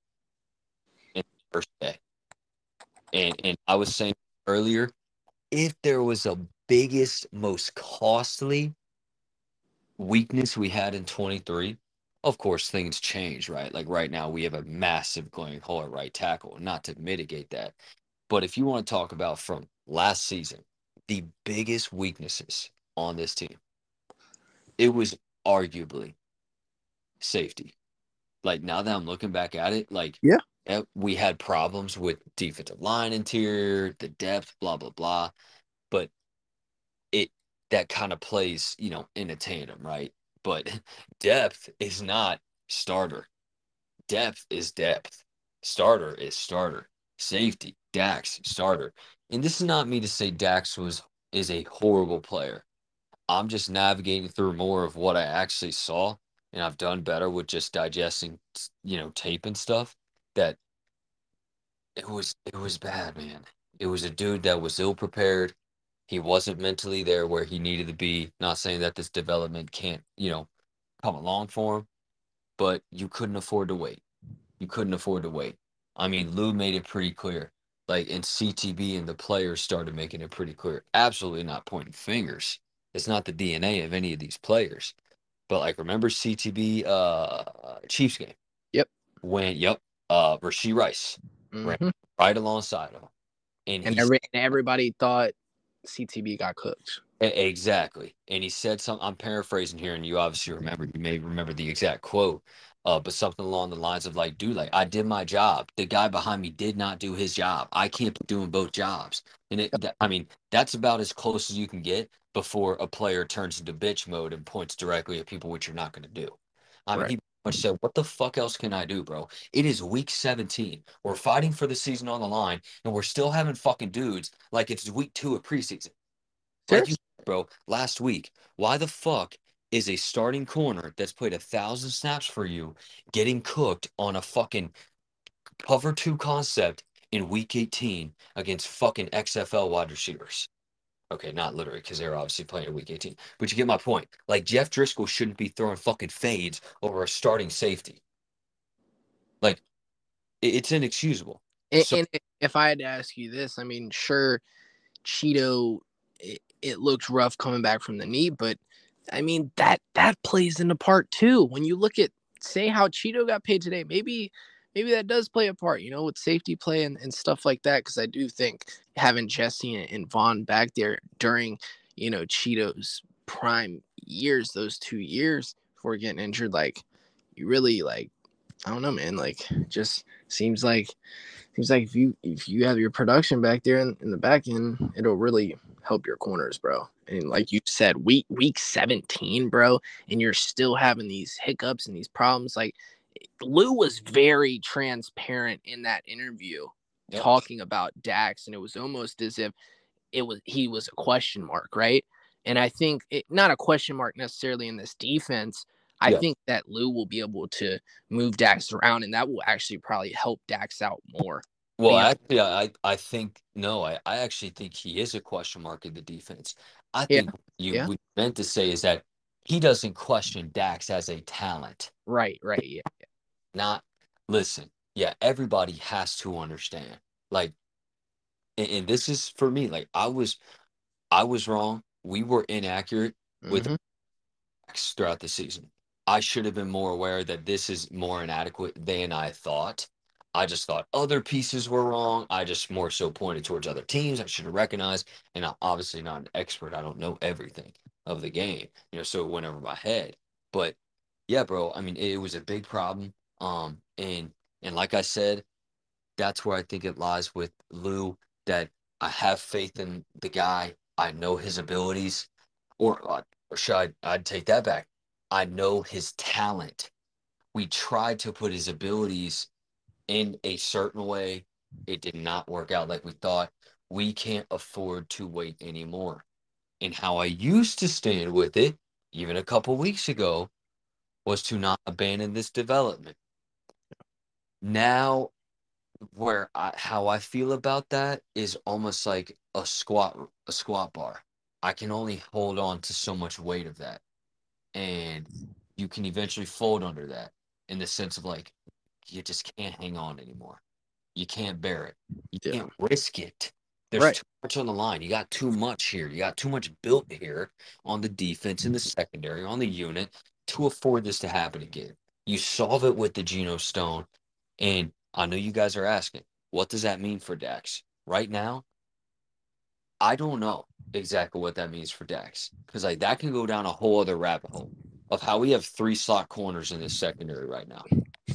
in the first day. And and I was saying earlier, if there was a biggest, most costly weakness we had in twenty-three, of course things change, right? Like right now we have a massive glaring hole at right tackle, not to mitigate that. But if you want to talk about from last season, the biggest weaknesses on this team, it was arguably safety. Like now that I'm looking back at it, like Yeah. eh, we had problems with defensive line interior, the depth, blah blah blah. But it that kind of plays, you know, in a tandem, right? But depth is not starter. Depth is depth. Starter is starter. Safety, Dax, starter. And this is not me to say Dax was is a horrible player. I'm just navigating through more of what I actually saw, and I've done better with just digesting, you know, tape and stuff. That it was it was bad, man. It was a dude that was ill prepared. He wasn't mentally there where he needed to be. Not saying that this development can't, you know, come along for him, but you couldn't afford to wait. You couldn't afford to wait. I mean, Lou made it pretty clear. Like, and C T B and the players started making it pretty clear. Absolutely not pointing fingers. It's not the D N A of any of these players. But like, remember C T B uh Chiefs game Yep. when yep, uh Rasheed Rice ran Mm-hmm. right alongside him. And And he every and everybody thought C T B got cooked. E- Exactly. And he said something, I'm paraphrasing here, and you obviously remember, you may remember the exact quote, uh, but something along the lines of like, dude, like I did my job. The guy behind me did not do his job. I can't be doing both jobs. And it, that, I mean, that's about as close as you can get before a player turns into bitch mode and points directly at people, which you're not going to do. I mean, Right. he much said, what the fuck else can I do, bro? It is week seventeen. We're fighting for the season on the line, and we're still having fucking dudes like it's week two of preseason. Like you Seriously. said, bro, last week, why the fuck is a starting corner that's played a thousand snaps for you getting cooked on a fucking cover two concept in week eighteen against fucking X F L wide receivers? Okay, not literally, because they're obviously playing a week eighteen. But you get my point. Like Jeff Driscoll shouldn't be throwing fucking fades over a starting safety. Like it, it's inexcusable. And, So and if I had to ask you this, I mean, sure, Cheeto, it, it looked rough coming back from the knee, but I mean that that plays into part too. When you look at say how Cheeto got paid today, maybe maybe that does play a part, you know, with safety play and, and stuff like that. Because I do think having Jesse and, and Vaughn back there during you know Cheeto's prime years, those two years before getting injured, like you really like I don't know, man. Like just seems like seems like if you if you have your production back there in, in the back end, it'll really help your corners, bro. And like you said, week week seventeen, bro, and you're still having these hiccups and these problems. Like Lou was very transparent in that interview yep. talking about Dax, and it was almost as if it was he was a question mark, right? And I think it, not a question mark necessarily in this defense. I Yeah. think that Lou will be able to move Dax around, and that will actually probably help Dax out more. Well, Being, actually, I I think no, I, I actually think he is a question mark in the defense. I yeah, think you yeah, what you meant to say is that he doesn't question Dax as a talent. right, right, yeah, Not listen, yeah, everybody has to understand. Like, and, and this is for me, like I was I was wrong. We were inaccurate with mm-hmm. Dax throughout the season. I should have been more aware that this is more inadequate than I thought. I just thought other pieces were wrong. I just more so pointed towards other teams I should have recognized. And I'm obviously not an expert. I don't know everything of the game, you know, so it went over my head. But yeah, bro, I mean, it was a big problem. Um, and and like I said, that's where I think it lies with Lou, that I have faith in the guy. I know his abilities, or, uh, or should I, I'd take that back. I know his talent. We tried to put his abilities in a certain way. It did not work out like we thought. We can't afford to wait anymore. And how I used to stand with it, even a couple weeks ago, was to not abandon this development. Now where I how I feel about that is almost like a squat a squat bar. I can only hold on to so much weight of that, and you can eventually fold under that in the sense of like you just can't hang on anymore. You can't bear it. You Yeah, can't risk it. There's right, too much on the line. You got too much here. You got too much built here on the defense in the secondary, on the unit to afford this to happen again. You solve it with the Geno Stone. And I know you guys are asking, what does that mean for Dax? Right now, I don't know exactly what that means for Dax. Because like that can go down a whole other rabbit hole of how we have three slot corners in this secondary right now.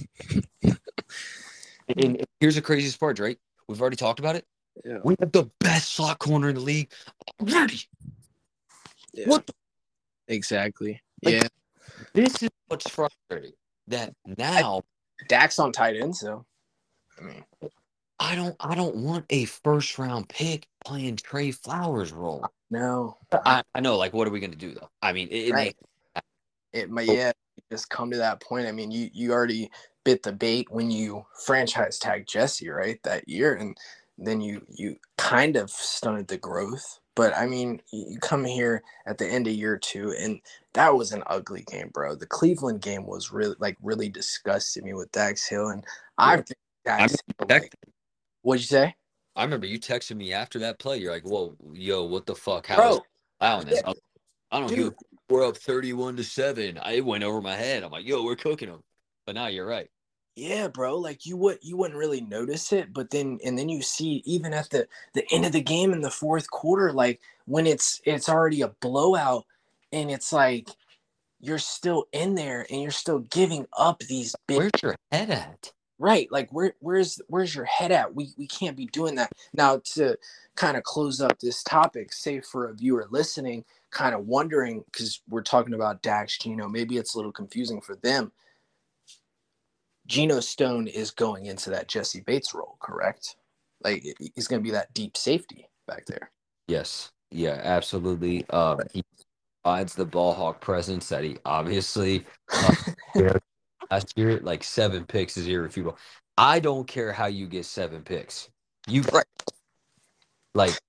And, and here's the craziest part, Drake. We've already talked about it. yeah, We have the best slot corner in the league already. yeah, What the, exactly, like yeah. this is what's frustrating. That I, now Dax on tight end, so I mean, I don't I don't want a first round pick playing Trey Flowers role. no, I, I, I know, like what are we gonna do though? I mean, it, it may right. It might, but yeah, just come to that point. I mean, you you already bit the bait when you franchise tag Jesse, right, that year, and then you you kind of stunted the growth. But I mean, you come here at the end of year two, and that was an ugly game, bro. The Cleveland game was really like really disgusted me with Dax Hill, and I yeah. think I Dax remember you Hill, text- like, what'd you say, I remember you texted me after that play. You're like, "Whoa, yo, what the fuck? How is bro? allowing Yeah, this?" I don't give. dude. a We're up thirty-one to seven. I it went over my head. I'm like, yo, we're cooking them. But now you're right. Yeah, bro. Like you would you wouldn't really notice it, but then and then you see even at the the end of the game in the fourth quarter, like when it's it's already a blowout and it's like you're still in there and you're still giving up these big Where's your head at? right. Like where where's where's your head at? We we can't be doing that. Now to kind of close up this topic, say for a viewer listening, kind of wondering, because we're talking about Dax Gino, maybe it's a little confusing for them. Geno Stone is going into that Jesse Bates role, correct? Like he's going to be that deep safety back there. Yes. Yeah, absolutely. Um, he provides the ball hawk presence that he obviously uh, yeah, last year, like seven picks is irrefutable. I don't care how you get seven picks. You Right. like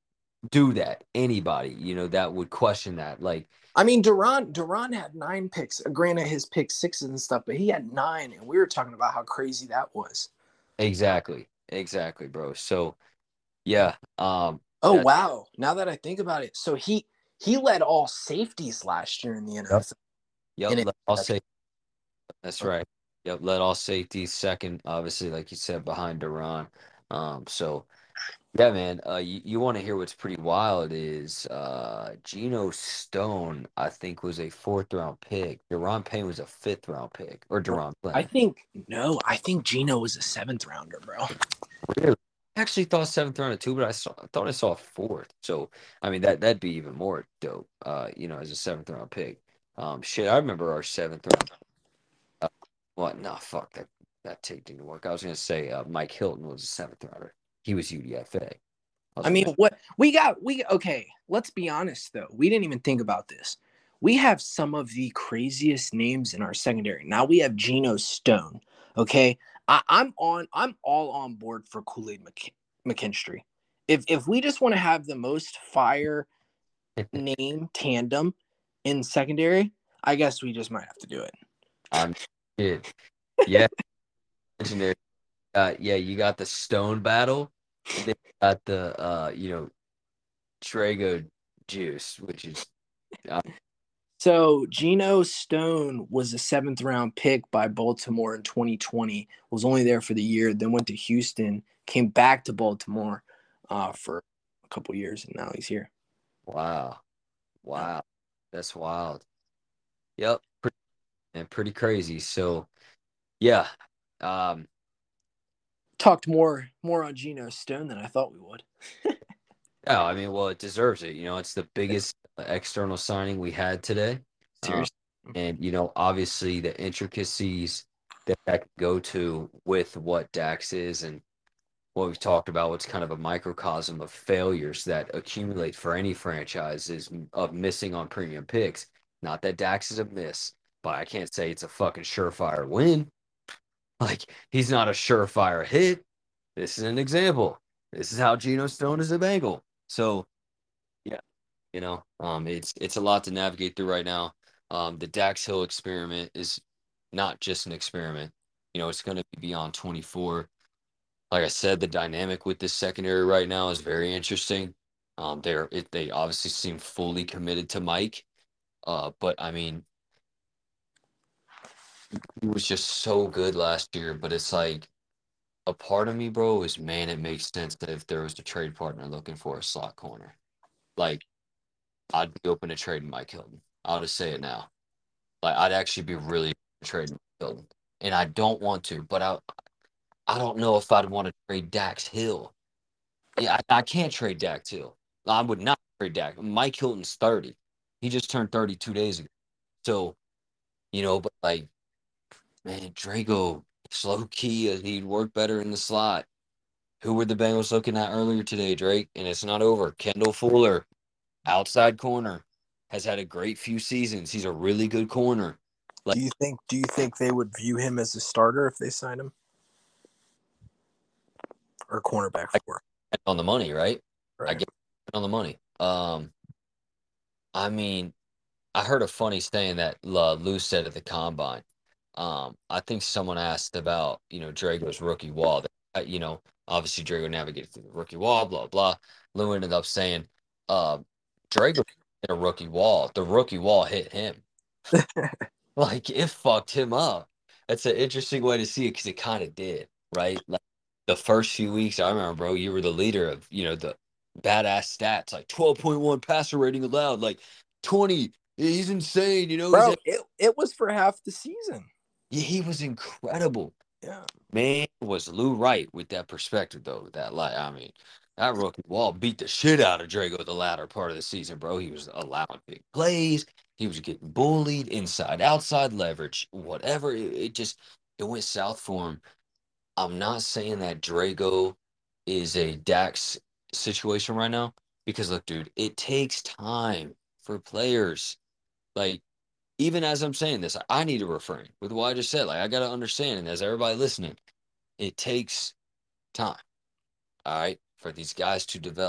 do that. Anybody, you know, that would question that. Like, I mean, Duran Duran had nine picks. Granted, his pick sixes and stuff, but he had nine, and we were talking about how crazy that was. exactly, exactly, bro. So yeah, um, Oh that wow! Now that I think about it, so he he led all safeties last year in the yep, N F L. yep. In it, let- I'll say that's right. Yep, let all safeties second, obviously, like you said, behind Duran. Um, so yeah, man. Uh, you, you want to hear what's pretty wild is uh Geno Stone, I think, was a fourth round pick. Deron Payne was a fifth round pick, or Deron I Payne. think no, I think Gino was a seventh rounder, bro. Really? I actually thought seventh round too, but I saw I thought I saw a fourth. So I mean that that'd be even more dope. Uh, you know, as a seventh round pick. Um, shit, I remember our seventh round. Uh, what? No, fuck that. That take didn't work. I was gonna say uh, Mike Hilton was a seventh rounder. He was U D F A. I was I gonna mean, what we got, we okay. Let's be honest though. We didn't even think about this. We have some of the craziest names in our secondary. Now we have Geno Stone. Okay, I, I'm on. I'm all on board for Kool Aid McK- McKinstry. If if we just want to have the most fire name tandem in secondary, I guess we just might have to do it. I'm kid. Yeah, legendary. Uh, yeah, you got the Stone battle, and then you got the uh, you know, Trago juice, which is uh, So Geno Stone was a seventh round pick by Baltimore in twenty twenty. Was only there for the year, then went to Houston, came back to Baltimore uh, for a couple years, and now he's here. wow, Yeah. wow, that's wild. Yep, pretty, and pretty crazy. So yeah, um, Talked more more on Geno Stone than I thought we would. yeah, I mean, well, it deserves it. You know, it's the biggest external signing we had today. Uh, Seriously. and, you know, obviously the intricacies that that could go to with what Dax is and what we've talked about, what's kind of a microcosm of failures that accumulate for any franchise is of missing on premium picks. Not that Dax is a miss, but I can't say it's a fucking surefire win. Like, he's not a surefire hit. This is an example. This is how Geno Stone is a Bengal. So, yeah, you know, um, it's it's a lot to navigate through right now. Um, the Dax Hill experiment is not just an experiment. You know, it's going to be beyond twenty-four. Like I said, the dynamic with this secondary right now is very interesting. Um, they're it, they obviously seem fully committed to Mike. Uh, but I mean, he was just so good last year. But it's like a part of me, bro, is man, it makes sense that if there was a trade partner looking for a slot corner, like I'd be open to trading Mike Hilton. I'll just say it now. Like I'd actually be really trading Hilton, and I don't want to, but I I don't know if I'd want to trade Dax Hill. Yeah, I, I can't trade Dax Hill. I would not trade Dak. Mike Hilton's thirty. He just turned thirty two days ago. So you know, but like man, Drago, slow key, uh, he'd work better in the slot. Who were the Bengals looking at earlier today, Drake? And it's not over. Kendall Fuller, outside corner, has had a great few seasons. He's a really good corner. Like Do you think do you think they would view him as a starter if they signed him? Or cornerback four? on the money, right? I Right. get on the money. Um, I mean, I heard a funny saying that uh, Lou said at the combine. Um, I think someone asked about you know Drago's rookie wall. Uh, you know, obviously Drago navigated through the rookie wall, blah blah. Lou ended up saying, uh, Drago hit a rookie wall. The rookie wall hit him. Like it fucked him up. That's an interesting way to see it because it kind of did, right? Like the first few weeks, I remember, bro, you were the leader of, you know, the badass stats, like twelve point one passer rating allowed, like twenty. He's insane, you know. He's Bro, a, it, it was for half the season. he was incredible. Yeah. Man, was Lou right with that perspective though? That like, I mean, that rookie wall beat the shit out of Drago the latter part of the season, bro. He was allowing big plays. He was getting bullied, inside, outside leverage, whatever. It, it just it went south for him. I'm not saying that Drago is a Dax situation right now because look, dude, it takes time for players. Like even as I'm saying this, I need to refrain with what I just said. Like I gotta understand, and as everybody listening, it takes time, all right, for these guys to develop.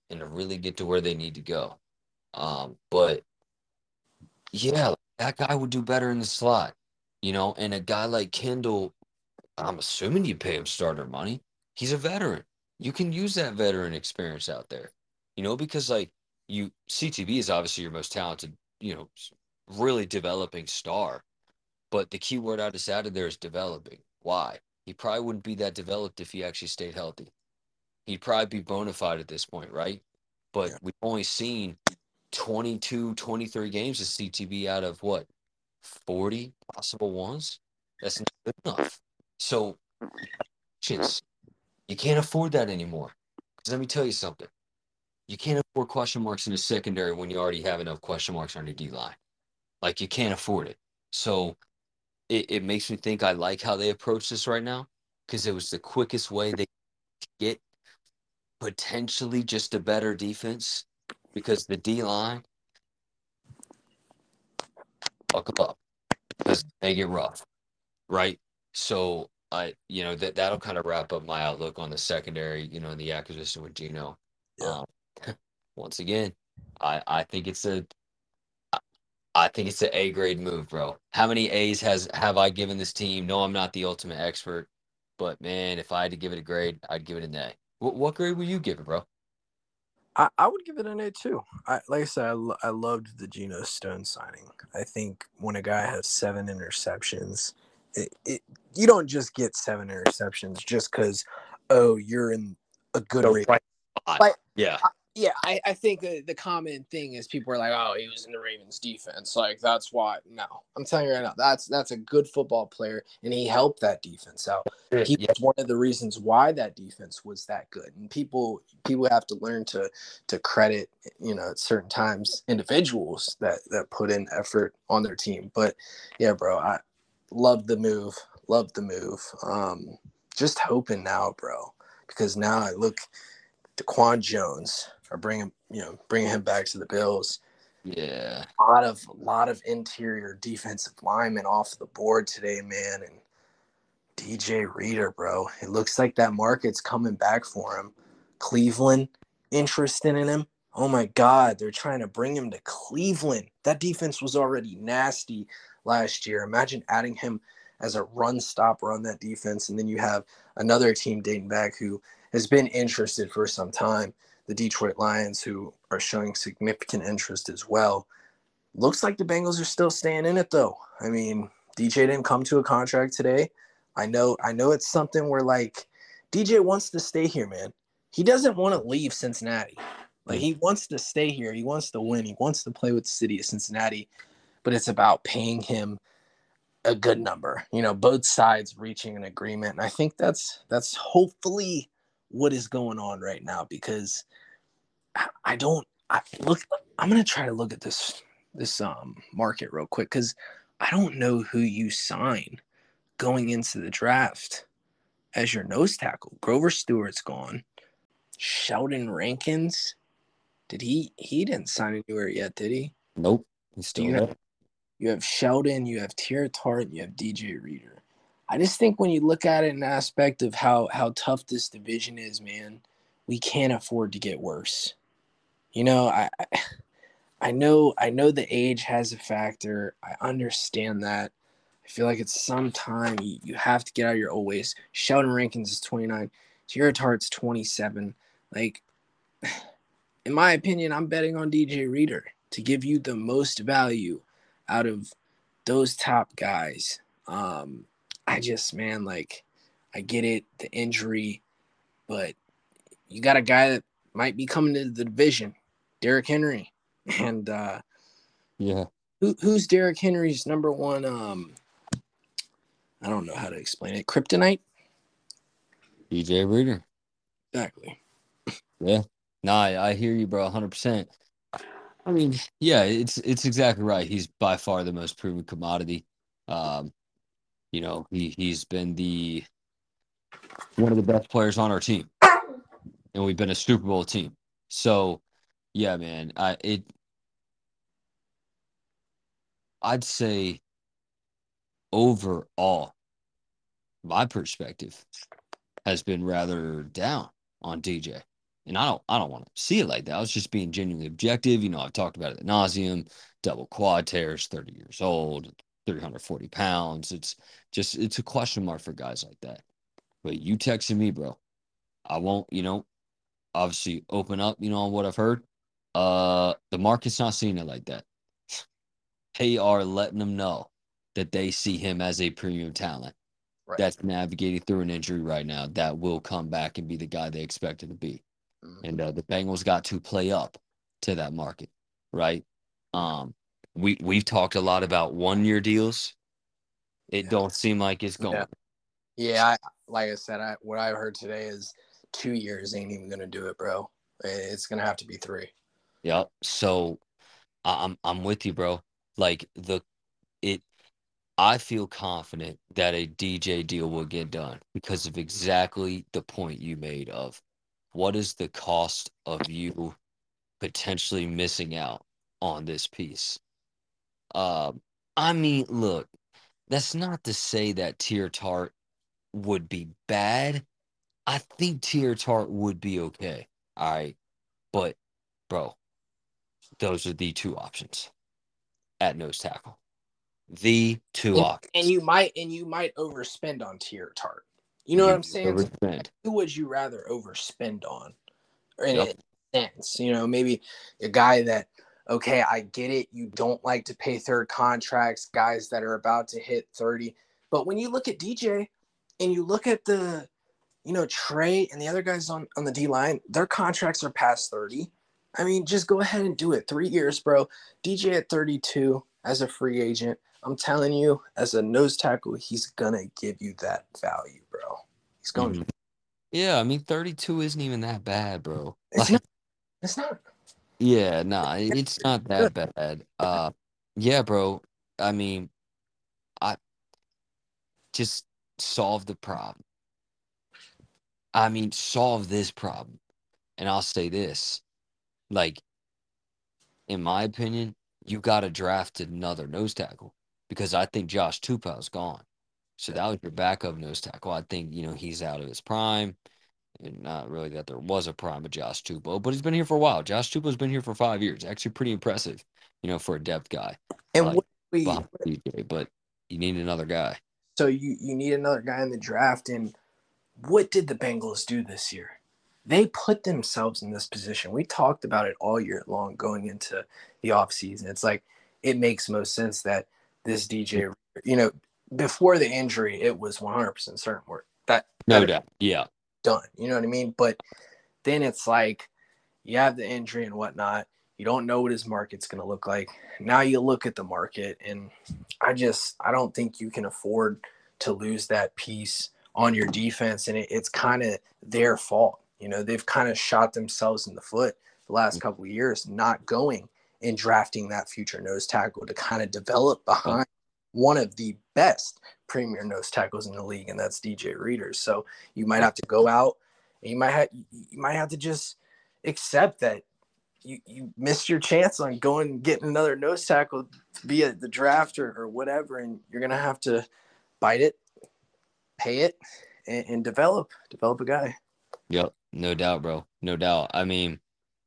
and to really get to where they need to go. Um, but yeah, that guy would do better in the slot, you know, and a guy like Kendall, I'm assuming you pay him starter money. He's a veteran. You can use that veteran experience out there, you know, because like you, C T B is obviously your most talented, you know, really developing star. But the key word I just added there is developing. Why? He probably wouldn't be that developed if he actually stayed healthy. He'd probably be bona fide at this point, right? But Yeah. we've only seen twenty-two, twenty-three games of C T B out of what, forty possible ones? That's not good enough. So, patience. You can't afford that anymore. Because let me tell you something. You can't afford question marks in the secondary when you already have enough question marks on your D line. Like, you can't afford it. So, it, it makes me think I like how they approach this right now because it was the quickest way they could get potentially just a better defense because the D line buckle up because they get rough, right? So I, you know, that that'll kind of wrap up my outlook on the secondary, you know, and the acquisition with Gino. Yeah. Um, once again, I I think it's a I think it's an A grade move, bro. How many A's has have I given this team? No, I'm not the ultimate expert, but man, if I had to give it a grade, I'd give it an A. What what grade would you give it, bro? I, I would give it an A too. I like I said, I, lo- I loved the Geno Stone signing. I think when a guy has seven interceptions, it, it you don't just get seven interceptions just because oh you're in a good The rate. right spot. Like Yeah. I, yeah, I, I think the, the common thing is people are like, oh, he was in the Ravens defense, like that's why. No, I'm telling you right now, that's that's a good football player, and he helped that defense out. He Yeah. was one of the reasons why that defense was that good, and people people have to learn to to credit, you know, at certain times individuals that that put in effort on their team. But yeah, bro, I love the move, love the move. Um, just hoping now, bro, because now I look DaQuan Jones are bringing you know bringing him back to the Bills. Yeah. A lot of a lot of interior defensive linemen off the board today, man, and D J Reader, bro. It looks like that market's coming back for him. Cleveland interested in him. Oh my God, they're trying to bring him to Cleveland. That defense was already nasty last year. Imagine adding him as a run stopper on that defense, and then you have another team dating back who has been interested for some time, the Detroit Lions, who are showing significant interest as well. Looks like the Bengals are still staying in it though. I mean, D J didn't come to a contract today. I know I know it's something where like D J wants to stay here, man. He doesn't want to leave Cincinnati. Like he wants to stay here. He wants to win. He wants to play with the city of Cincinnati, but it's about paying him a good number. You know, both sides reaching an agreement. And I think that's that's hopefully what is going on right now because I, I don't I look I'm gonna try to look at this this um market real quick because I don't know who you sign going into the draft as your nose tackle. Grover Stewart's gone. Sheldon Rankins, did he he didn't sign anywhere yet, did he? Nope. He's So still you have there. you have Sheldon, you have Tierra Tart, you have D J Reader. I just think when you look at it in aspect of how how tough this division is, man, we can't afford to get worse. You know, I I know I know the age has a factor. I understand that. I feel like it's some time you, you have to get out of your old ways. Sheldon Rankins is twenty-nine. Jared Hart's twenty-seven. Like, in my opinion, I'm betting on D J Reader to give you the most value out of those top guys. Um, I just, man, like, I get it, the injury, but you got a guy that might be coming to the division, Derrick Henry. And uh, Yeah. who, who's Derrick Henry's number one? Um, I don't know how to explain it. Kryptonite? D J Reader. Exactly. Yeah. No, I, I hear you, bro, one hundred percent. I mean, yeah, it's it's exactly right. He's by far the most proven commodity. Um, you know, he he's been the one of the best players on our team, and we've been a Super Bowl team. So, yeah, man, I it I'd say overall, my perspective has been rather down on D J. And I don't I don't want to see it like that. I was just being genuinely objective. You know, I've talked about it ad nauseum, double quad tears, thirty years old, three hundred forty pounds. It's just it's a question mark for guys like that. But you texted me, bro. I won't, you know, obviously open up, you know, on what I've heard. Uh the market's not seeing it like that. They are letting them know that they see him as a premium talent Right. that's navigating through an injury right now that will come back and be the guy they expect him to be. Mm-hmm. And uh, the Bengals got to play up to that market, right? Um, we we've talked a lot about one year deals. It Yeah. don't seem like it's Yeah. going. Yeah. I, like I said, I, what I heard today is two years ain't even going to do it, bro. It's going to have to be three. Yep. So I- I'm I'm with you, bro. Like the it I feel confident that a D J deal will get done because of exactly the point you made of what is the cost of you potentially missing out on this piece. Um, I mean, look, that's not to say that Tier Tart would be bad. I think Tier Tart would be okay. All right. But, bro, those are the two options at nose tackle. The two And, and options. you might and you might overspend on tier tart. You know what You I'm saying? So overspend. who would you rather overspend on? Or in Yep. a sense, you know, maybe a guy that, okay, I get it. You don't like to pay third contracts, guys that are about to hit thirty. But when you look at D J and you look at the, you know, Trey and the other guys on, on the D line, their contracts are past thirty. I mean, just go ahead and do it. Three years, bro. D J at thirty-two as a free agent. I'm telling you, as a nose tackle, he's going to give you that value, bro. He's going Mhm. to. Yeah, I mean, thirty-two isn't even that bad, bro. It's not. It's not. Yeah, nah, it's not Good. that bad. Uh, yeah, bro. I mean, I just solve the problem. I mean, solve this problem. And I'll say this, like, in my opinion, you got to draft another nose tackle because I think Josh Tupou's gone. So that was your backup nose tackle. I think, you know, he's out of his prime. And not really that there was a prime of Josh Tupou, but he's been here for a while. Josh Tupou's been here for five years. Actually, pretty impressive, you know, for a depth guy And like what we behind D J. But you need another guy. so you you need another guy in the draft. And what did the Bengals do this year? They put themselves in this position. We talked about it all year long going into the offseason. It's like it makes most sense that this D J, you know, before the injury, it was one hundred percent certain work that No that is doubt. Yeah. done. You know what I mean? But then it's like you have the injury and whatnot. You don't know what his market's going to look like. Now you look at the market, and I just I don't think you can afford to lose that piece on your defense, and it, it's kind of their fault. You know, they've kind of shot themselves in the foot the last couple of years, not going and drafting that future nose tackle to kind of develop Yep. behind one of the best premier nose tackles in the league, and that's D J Reader. So you might Yep. have to go out, and you might have you might have to just accept that you, you missed your chance on going and getting another nose tackle to be at the draft or, or whatever, and you're gonna have to bite it, pay it, and, and develop develop a guy. Yep. No doubt, bro. No doubt. I mean,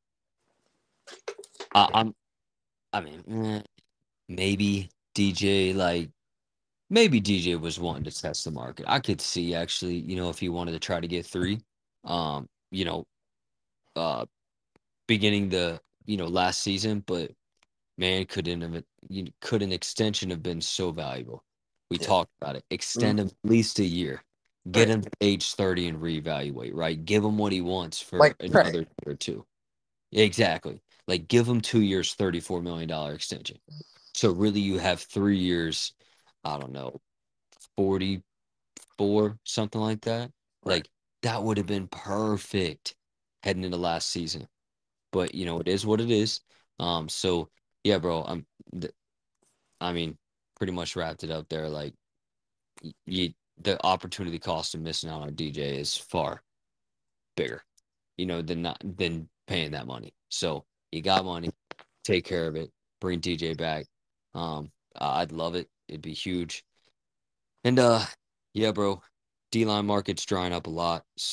I, I'm. I mean, eh, maybe D J. Like maybe D J was wanting to test the market. I could see actually, you know, if he wanted to try to get three, um, you know, uh, beginning the you know last season, but man, couldn't have you could an extension have been so valuable? We Yeah. talked about it. Mm-hmm. Extend him at least a year. Get Right. him to age thirty and reevaluate, right? Give him what he wants for Like Trey. another year or two. Exactly. Like give him two years, thirty-four million dollar extension. So really you have three years, I don't know, forty-four, something like that. Right. Like that would have been perfect heading into last season. But you know, it is what it is. Um, so yeah, bro, I'm th- I mean, pretty much wrapped it up there. Like you, the opportunity cost of missing out on D J is far bigger, you know, than not than paying that money. So you got money, take care of it, bring D J back. Um, I- I'd love it. It'd be huge. And uh, yeah, bro, D line market's drying up a lot. So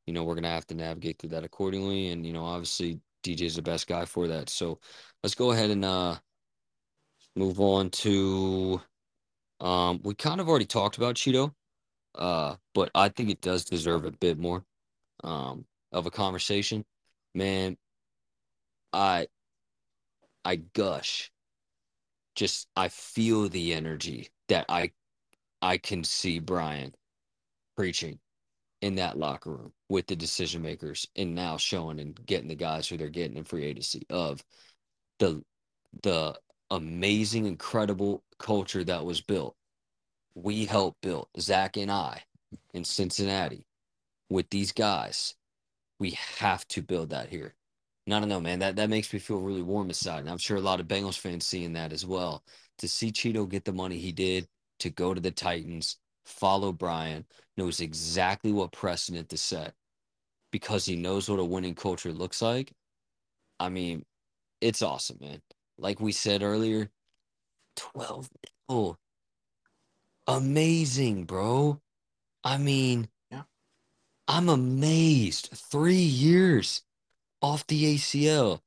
you know, we're gonna have to navigate through that accordingly. And you know, obviously, D J's the best guy for that. So let's go ahead and uh, move on to. Um, we kind of already talked about Cheeto, uh, but I think it does deserve a bit more um, of a conversation. Man, I I gush. Just I feel the energy that I I can see Brian preaching in that locker room with the decision makers and now showing and getting the guys who they're getting in free agency of the the amazing, incredible culture that was built. We helped build Zach and I in Cincinnati with these guys. We have to build that here. And I don't know, man. That that makes me feel really warm inside. And I'm sure a lot of Bengals fans seeing that as well. To see Cheeto get the money he did, to go to the Titans, follow Brian, knows exactly what precedent to set because he knows what a winning culture looks like. I mean, it's awesome, man. Like we said earlier, twelve mil. Amazing, bro. I mean, Yeah. I'm amazed. Three years off the A C L.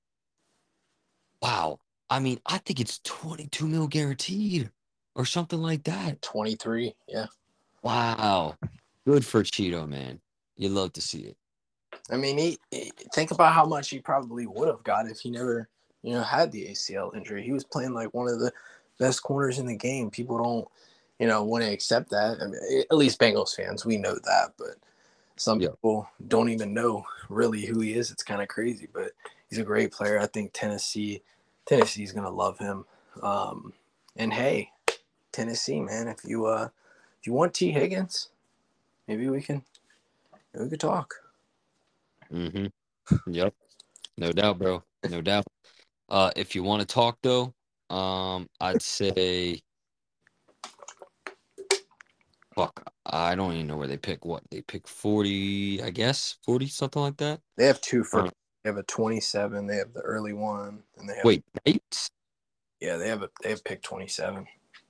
Wow. I mean, I think it's twenty-two mil guaranteed or something like that. twenty-three. Yeah. Wow. Good for Cheeto, man. You love to see it. I mean, he, he think about how much he probably would have got if he never, you know, had the A C L injury. He was playing like one of the best corners in the game. People don't, you know, want to accept that. I mean, at least Bengals fans, we know that, but some Yeah. people don't even know really who he is. It's kind of crazy, but he's a great player. I think Tennessee, Tennessee's gonna love him. Um, and hey, Tennessee, man, if you uh, if you want T Higgins, maybe we can, maybe we could talk. Mm-hmm. Yep. No doubt, bro. No doubt. Uh, if you want to talk though, um, I'd say fuck. I don't even know where they pick what they pick forty, I guess forty something like that. They have two first. Uh, They have a twenty-seven. They have the early one, and they have wait, eight, yeah. They have a they have pick twenty-seven.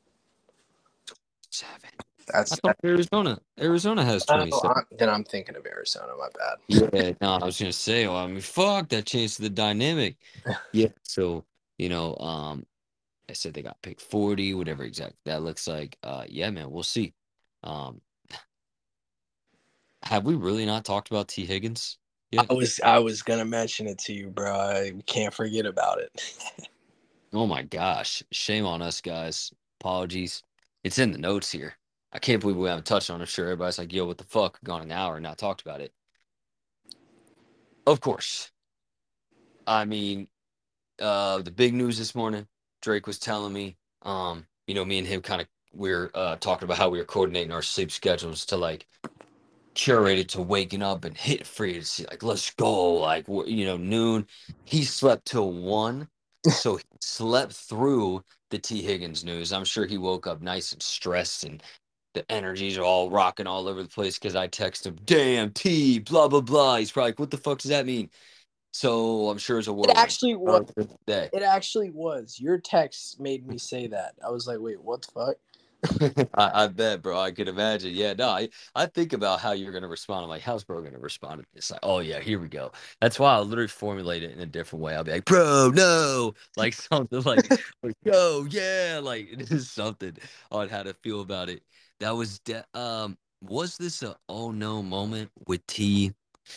seven. I That's thought Arizona. Arizona has oh, twenty-seven. I, then I'm thinking of Arizona. My bad. Yeah, no, I was gonna say, well, I mean, fuck, that changed the dynamic. Yeah, so you know, um, I said they got picked forty, whatever exactly that looks like. Uh, yeah, man, we'll see. Um, have we really not talked about T. Higgins yet? I was I was gonna mention it to you, bro. I can't forget about it. Oh my gosh, shame on us, guys. Apologies. It's in the notes here. I can't believe we haven't touched on it. I'm sure everybody's like, yo, what the fuck? Gone an hour and not talked about it. Of course. I mean, uh, the big news this morning, Drake was telling me, um, you know, me and him kind of we are uh, talking about how we were coordinating our sleep schedules to like curate it to waking up and hit free to see like let's go like you know noon. He slept till one, so he slept through the T. Higgins news. I'm sure he woke up nice and stressed and the energies are all rocking all over the place because I text him, damn T, blah blah blah. He's probably like, what the fuck does that mean? So I'm sure it's a It whirlwind. actually was. It actually was. Your text made me say that. I was like, wait, what the fuck? I, I bet, bro. I could imagine. Yeah, no, I, I think about how you're gonna respond. I'm like, how's bro gonna respond to this? Like, oh yeah, here we go. That's why I'll literally formulate it in a different way. I'll be like, bro, no, like something like, like yo, yeah, like it is something on how to feel about it. That was de- um, was this a oh no moment with T?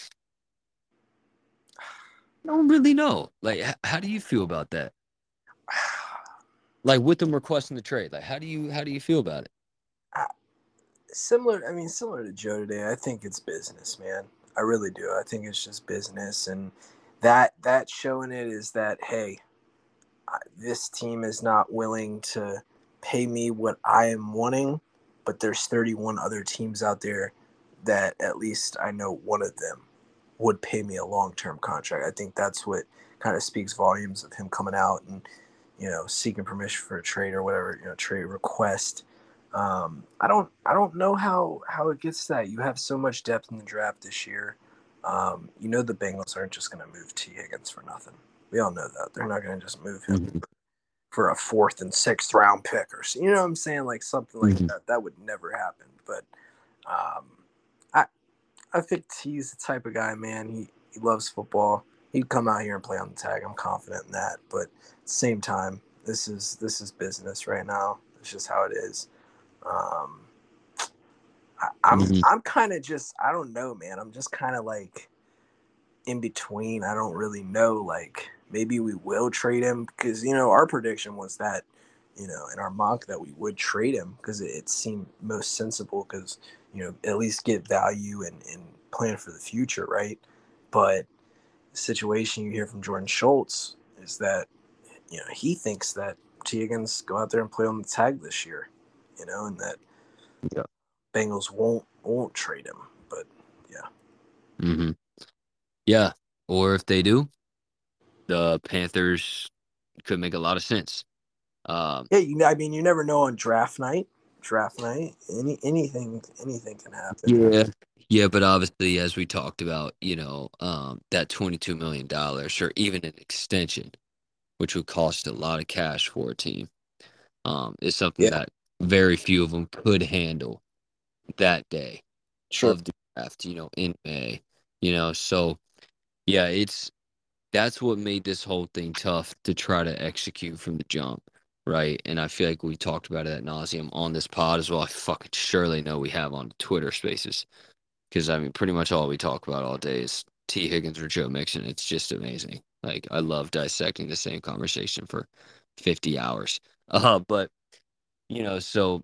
I don't really know. Like, h- how do you feel about that? Like with them requesting the trade, like how do you how do you feel about it? Similar, I mean, similar to Joe today. I think it's business, man. I really do. I think it's just business, and that that showing it is that hey, this team is not willing to pay me what I am wanting, but there's thirty-one other teams out there that at least I know one of them would pay me a long-term contract. I think that's what kind of speaks volumes of him coming out and you know seeking permission for a trade or whatever you know trade request. Um, I don't I don't know how how it gets to that. You have so much depth in the draft this year. Um, you know the Bengals aren't just going to move T Higgins for nothing. We all know that they're not going to just move him Mhm. for a fourth and sixth round pick or you know what I'm saying, like something like Mhm. that. That would never happen. But um, I I think T's the type of guy, man. He he loves football. He'd come out here and play on the tag. I'm confident in that. But at the same time, this is this is business right now. It's just how it is. Um, I, I'm Mhm. I'm kind of just I don't know, man. I'm just kind of like in between. I don't really know. Like maybe we will trade him because you know our prediction was that you know in our mock that we would trade him because it, it seemed most sensible because you know at least get value and, and plan for the future, right? But the situation you hear from Jordan Schultz is that you know he thinks that T. Higgins go out there and play on the tag this year, you know, and that Yeah. Bengals won't won't trade him. But yeah, hmm Yeah. Or if they do, the Panthers could make a lot of sense. Um, yeah. You I mean, you never know on draft night. Draft night, any anything anything can happen. yeah. Yeah, but obviously, as we talked about, you know, um, that twenty-two million dollars or even an extension, which would cost a lot of cash for a team, um, is something Yeah, that very few of them could handle that day sure. of the draft, you know, in May, you know. So, yeah, it's that's what made this whole thing tough to try to execute from the jump, right? And I feel like we talked about it at nauseum on this pod as well. I fucking surely know we have on Twitter Spaces because I mean, pretty much all we talk about all day is T. Higgins or Joe Mixon. It's just amazing. Like I love dissecting the same conversation for fifty hours. Uh, but you know, so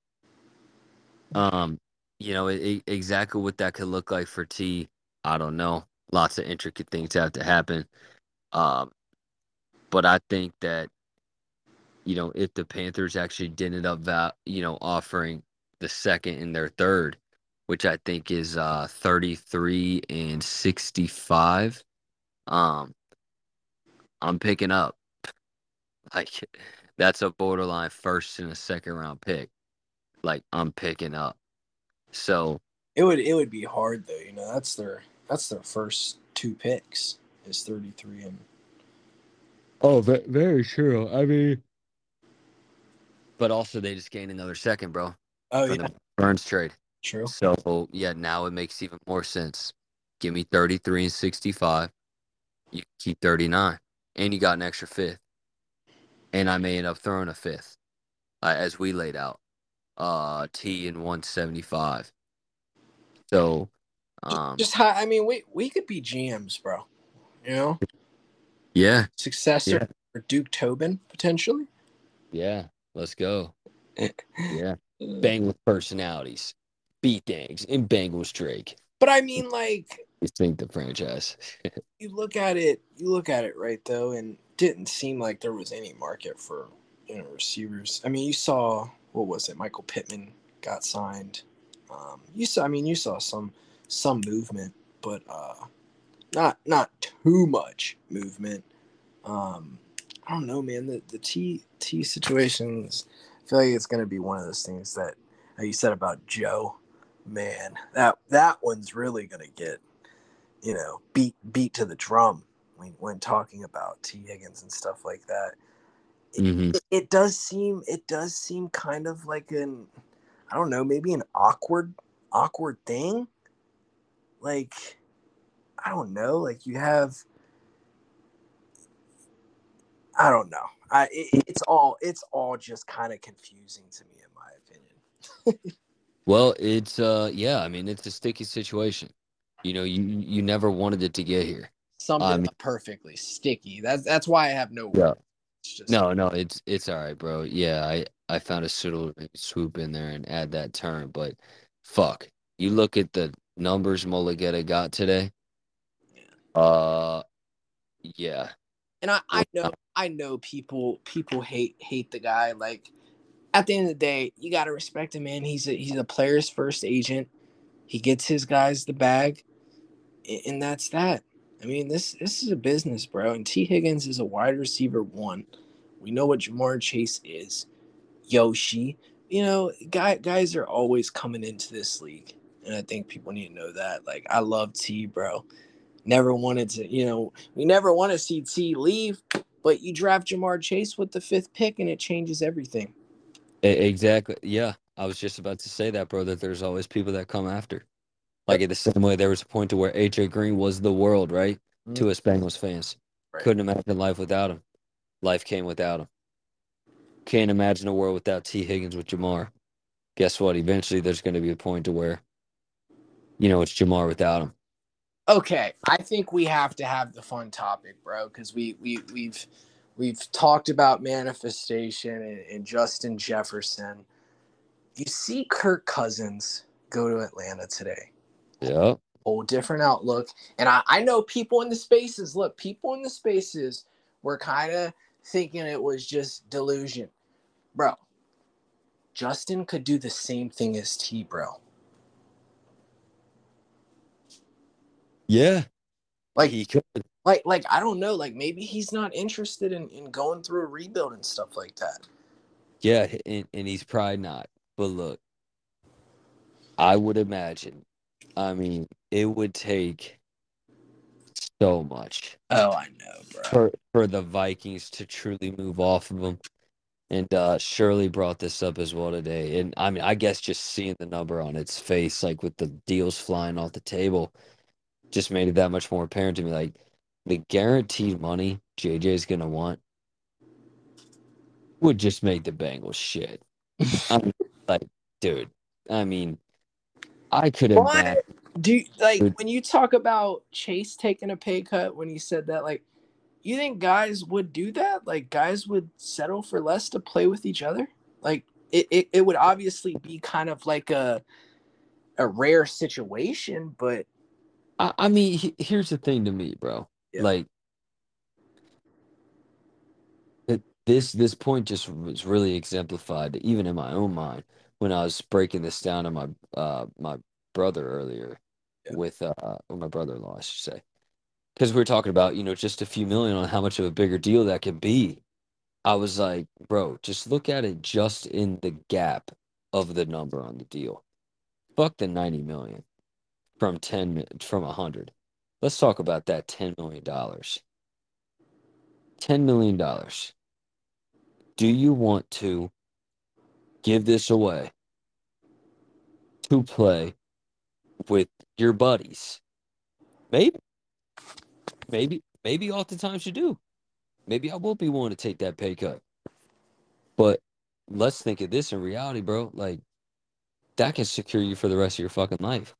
um, you know, it, it- exactly what that could look like for T. I don't know. Lots of intricate things have to happen. Um, but I think that you know, if the Panthers actually did end up, va- you know, offering the second and their third, which I think is uh thirty-three and sixty-five, um, I'm picking up. Like that's a borderline first and a second round pick. Like I'm picking up. So, It would it would be hard though. You know, that's their that's their first two picks is thirty three and oh, ve- very true. I mean, but also they just gained another second, bro, oh for yeah, the Burns trade. true. So, yeah, now it makes even more sense. Give me thirty-three and sixty-five. You keep thirty-nine, and you got an extra fifth. And I may end up throwing a fifth, uh, as we laid out. Uh, T in one seventy-five. So, Just, um, just how I mean, we we could be G Ms, bro. You know, yeah, successor yeah, for Duke Tobin potentially. yeah. Let's go. Yeah, Bengals personalities, beat things, and Bengals Drake. But I mean, like You think the franchise? you look at it, you look at it right though, and didn't seem like there was any market for you know receivers. I mean, you saw what was it? Michael Pittman got signed. Um, you saw, I mean, you saw some some movement, but uh, not not too much movement. Um, I don't know, man. The the T T situations. I feel like it's gonna be one of those things that, like you said about Joe, man. That that one's really gonna get you know beat beat to the drum when when talking about T Higgins and stuff like that. It, hmm it, it does seem it does seem kind of like an I don't know maybe an awkward awkward thing. Like I don't know. Like you have I don't know. I it, it's all it's all just kind of confusing to me, in my opinion. Well, it's uh, yeah. I mean, it's a sticky situation. You know, you you never wanted it to get here. Something I mean, perfectly sticky. That's that's why I have no yeah. word. It's just No, no, it's it's all right, bro. Yeah, I I found a suitable swoop in there and add that term, but fuck, you look at the numbers Mulligetta got today. Uh, yeah. and I I Well, know I know people people hate hate the guy. Like at the end of the day, you got to respect him, man. He's a he's a player's first agent. He gets his guys the bag, and that's that. I mean, this this is a business, bro. And T Higgins is a wide receiver one. We know what Jamar Chase is. Yoshi. You know, guy, guys are always coming into this league. And I think people need to know that. Like, I love T, bro. Never wanted to, you know, we never want to see T leave, but you draft Jamar Chase with the fifth pick and it changes everything. e- exactly. Yeah, I was just about to say that, bro. That there's always people that come after. Like in the same way, there was a point to where A J Green was the world, right? Mm, To us Bengals fans, right. couldn't imagine life without him. Life came without him. Can't imagine a world without T Higgins with Jamar. Guess what? Eventually, there's going to be a point to where you know it's Jamar without him. Okay, I think we have to have the fun topic, bro, because we we we've we've talked about manifestation and, and Justin Jefferson. You see Kirk Cousins go to Atlanta today. Yep. Whole different outlook. And I, I know people in the spaces, look, people in the spaces were kind of thinking it was just delusion. Bro, Justin could do the same thing as T, bro. Yeah, Like, he could. like, like, I don't know. Like, maybe he's not interested in, in going through a rebuild and stuff like that. Yeah, and, and he's probably not. But look, I would imagine. I mean, it would take so much Oh, I know, bro. for for the Vikings to truly move off of him. And uh, Shirley brought this up as well today. And I mean, I guess just seeing the number on its face, like with the deals flying off the table, just made it that much more apparent to me. Like the guaranteed money J J is gonna want would just make the Bengals shit. I mean, like, dude, I mean, I could imagine. What? Do you, like when you talk about Chase taking a pay cut when he said that, like, you think guys would do that? Like guys would settle for less to play with each other? Like it, it, it would obviously be kind of like a a rare situation, but I, I mean, he- here's the thing to me, bro. yeah. Like, it, this this point just was really exemplified, even in my own mind, when I was breaking this down to my uh my brother earlier Yeah. with uh or my brother-in-law, I should say, because we were talking about you know just a few million on how much of a bigger deal that could be. I was like, bro, just look at it just in the gap of the number on the deal. Fuck the ninety million from ten mi- from a hundred. Let's talk about that ten million dollars. ten million dollars. Do you want to give this away to play with your buddies? Maybe, maybe, maybe oftentimes you do. Maybe I will be willing to take that pay cut. But let's think of this in reality, bro. Like that can secure you for the rest of your fucking life.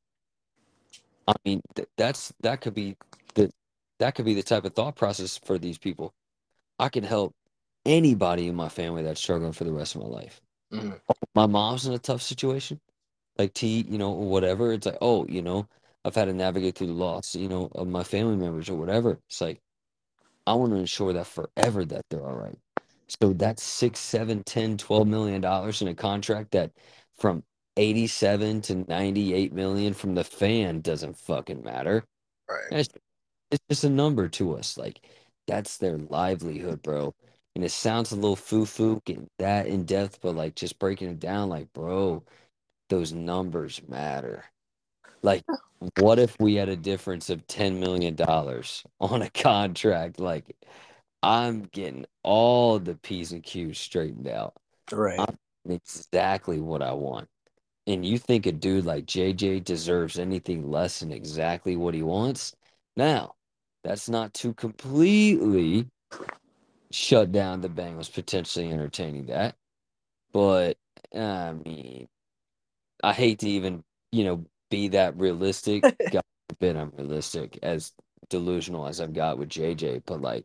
I mean, th- that's that could be the that could be the type of thought process for these people. I can help anybody in my family that's struggling for the rest of my life. Mhm. My mom's in a tough situation, like T, you know, or whatever. It's like, oh, you know, I've had to navigate through the loss, you know, of my family members or whatever. It's like I want to ensure that forever that they're all right. So that's six, seven, ten, twelve million dollars in a contract that from eighty-seven to ninety-eight million from the fan doesn't fucking matter. Right. It's, it's just a number to us. Like that's their livelihood, bro. And it sounds a little foo-foo getting that in depth, but like just breaking it down, like, bro, those numbers matter. Like, what if we had a difference of ten million dollars on a contract? Like, I'm getting all the P's and Q's straightened out. Right. I'm getting exactly what I want. And you think a dude like J J deserves anything less than exactly what he wants? Now, that's not to completely shut down the Bengals potentially entertaining that. But, I mean, I hate to even, you know, be that realistic. God forbid I'm realistic, as delusional as I've got with J J. But, like,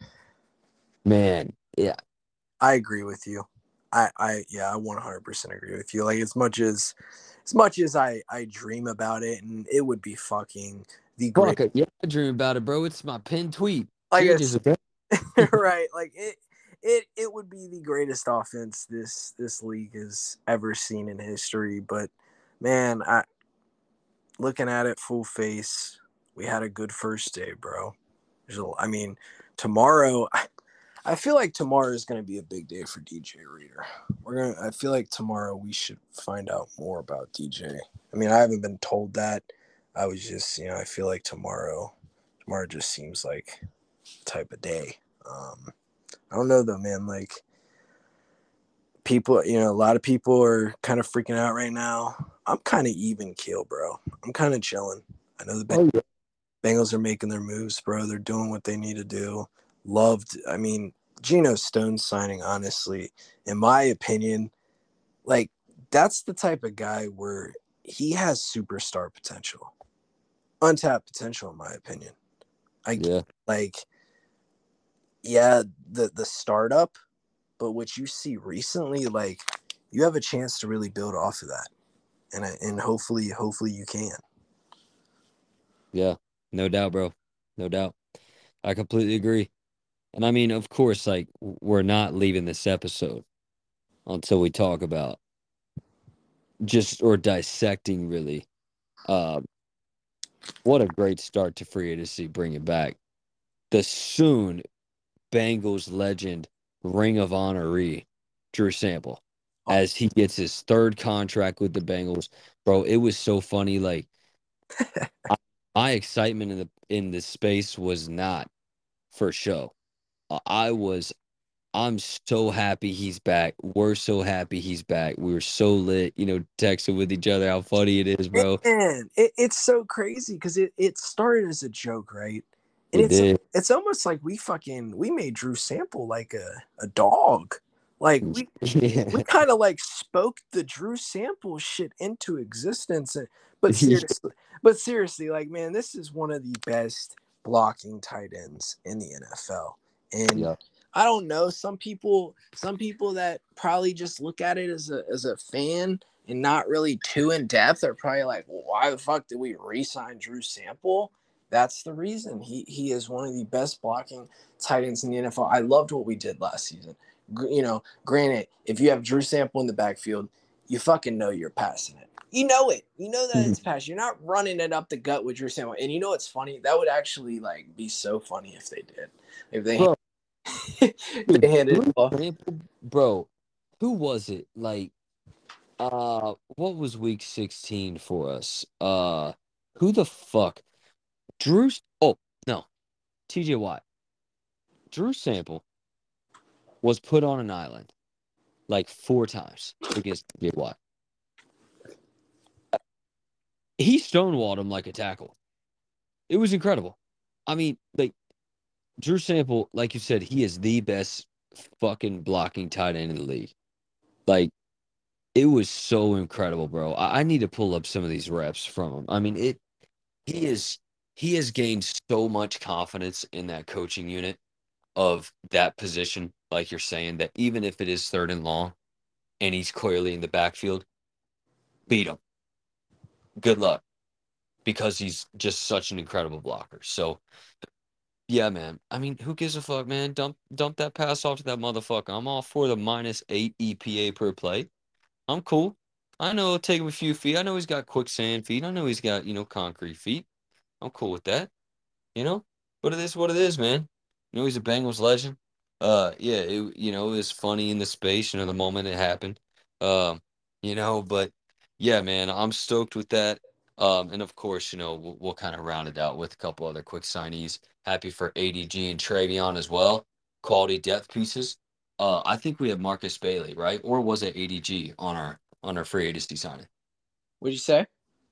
man, yeah, I agree with you. I, I yeah, I one hundred percent agree with you. Like as much as as much as I I dream about it and it would be fucking the great fuck it. Yeah, I dream about it, bro. It's my pinned tweet. like J J's it's a best. right, like it it it would be the greatest offense this this league has ever seen in history, but man, I looking at it full face, we had a good first day, bro. There's a, I mean, tomorrow I, I feel like tomorrow is going to be a big day for D J Reader. We're going to I feel like tomorrow we should find out more about D J. I mean, I haven't been told that. I was just, you know, I feel like tomorrow tomorrow just seems like the type of day. Um I don't know though, man, like people, you know, a lot of people are kind of freaking out right now. I'm kind of even keel, bro. I'm kind of chilling. I know the Oh yeah. Bengals are making their moves, bro. They're doing what they need to do. Loved, I mean, Geno Stone signing, honestly, in my opinion, like that's the type of guy where he has superstar potential, untapped potential, in my opinion. I Yeah. like, yeah, the the startup, but what you see recently, like, you have a chance to really build off of that, and I, and hopefully, hopefully you can. Yeah. No doubt, bro. No doubt. I completely agree. And I mean, of course, like we're not leaving this episode until we talk about just or dissecting really. Uh, what a great start to free agency, bring it back. The soon Bengals legend, Ring of Honoree, Drew Sample, as he gets his third contract with the Bengals. Bro, it was so funny. Like I, my excitement in the in this space was not for show. I I was I'm so happy he's back. We're so happy he's back. We were so lit, you know, texting with each other how funny it is, bro. Man, it, it's so crazy because it, it started as a joke, right? And It it's did. it's almost like we fucking we made Drew Sample like a, a dog. Like we we Yeah. kind of like spoke the Drew Sample shit into existence. And, but Yeah. seriously, but seriously, like man, this is one of the best blocking tight ends in the N F L. And Yeah. I don't know, some people some people that probably just look at it as a as a fan and not really too in depth are probably like, well, why the fuck did we re-sign Drew Sample? That's the reason. He he is one of the best blocking tight ends in the N F L. I loved what we did last season. You know, granted, if you have Drew Sample in the backfield, you fucking know you're passing it. You know it. You know that it's passed. You're not running it up the gut with Drew Sample. And you know what's funny? That would actually like be so funny if they did. If they Bro, they dude, handed it Drew off. Sample, bro, who was it? Like, uh, what was week sixteen for us? Uh, who the fuck? Drew, oh, no, T J Watt. Drew Sample was put on an island like four times against T J Watt. He stonewalled him like a tackle. It was incredible. I mean, like Drew Sample, like you said, he is the best fucking blocking tight end in the league. Like it was so incredible, bro. I, I need to pull up some of these reps from him. I mean, it he is he has gained so much confidence in that coaching unit of that position, like you're saying, that even if it is third and long and he's clearly in the backfield, beat him. Good luck. Because he's just such an incredible blocker. So yeah, man. I mean, who gives a fuck, man? Dump dump that pass off to that motherfucker. I'm all for the minus eight E P A per play. I'm cool. I know it'll take him a few feet. I know he's got quicksand feet. I know he's got, you know, concrete feet. I'm cool with that, you know? But it is what it is, man. You know, he's a Bengals legend. Uh, yeah, it, you know, it was funny in the space, you know, the moment it happened. Um, you know, but yeah, man, I'm stoked with that. Um, and of course, you know, we'll, we'll kind of round it out with a couple other quick signees. Happy for A D G and Travion as well. Quality depth pieces. Uh, I think we have Marcus Bailey, right? Or was it A D G on our on our free agency signing? What'd you say?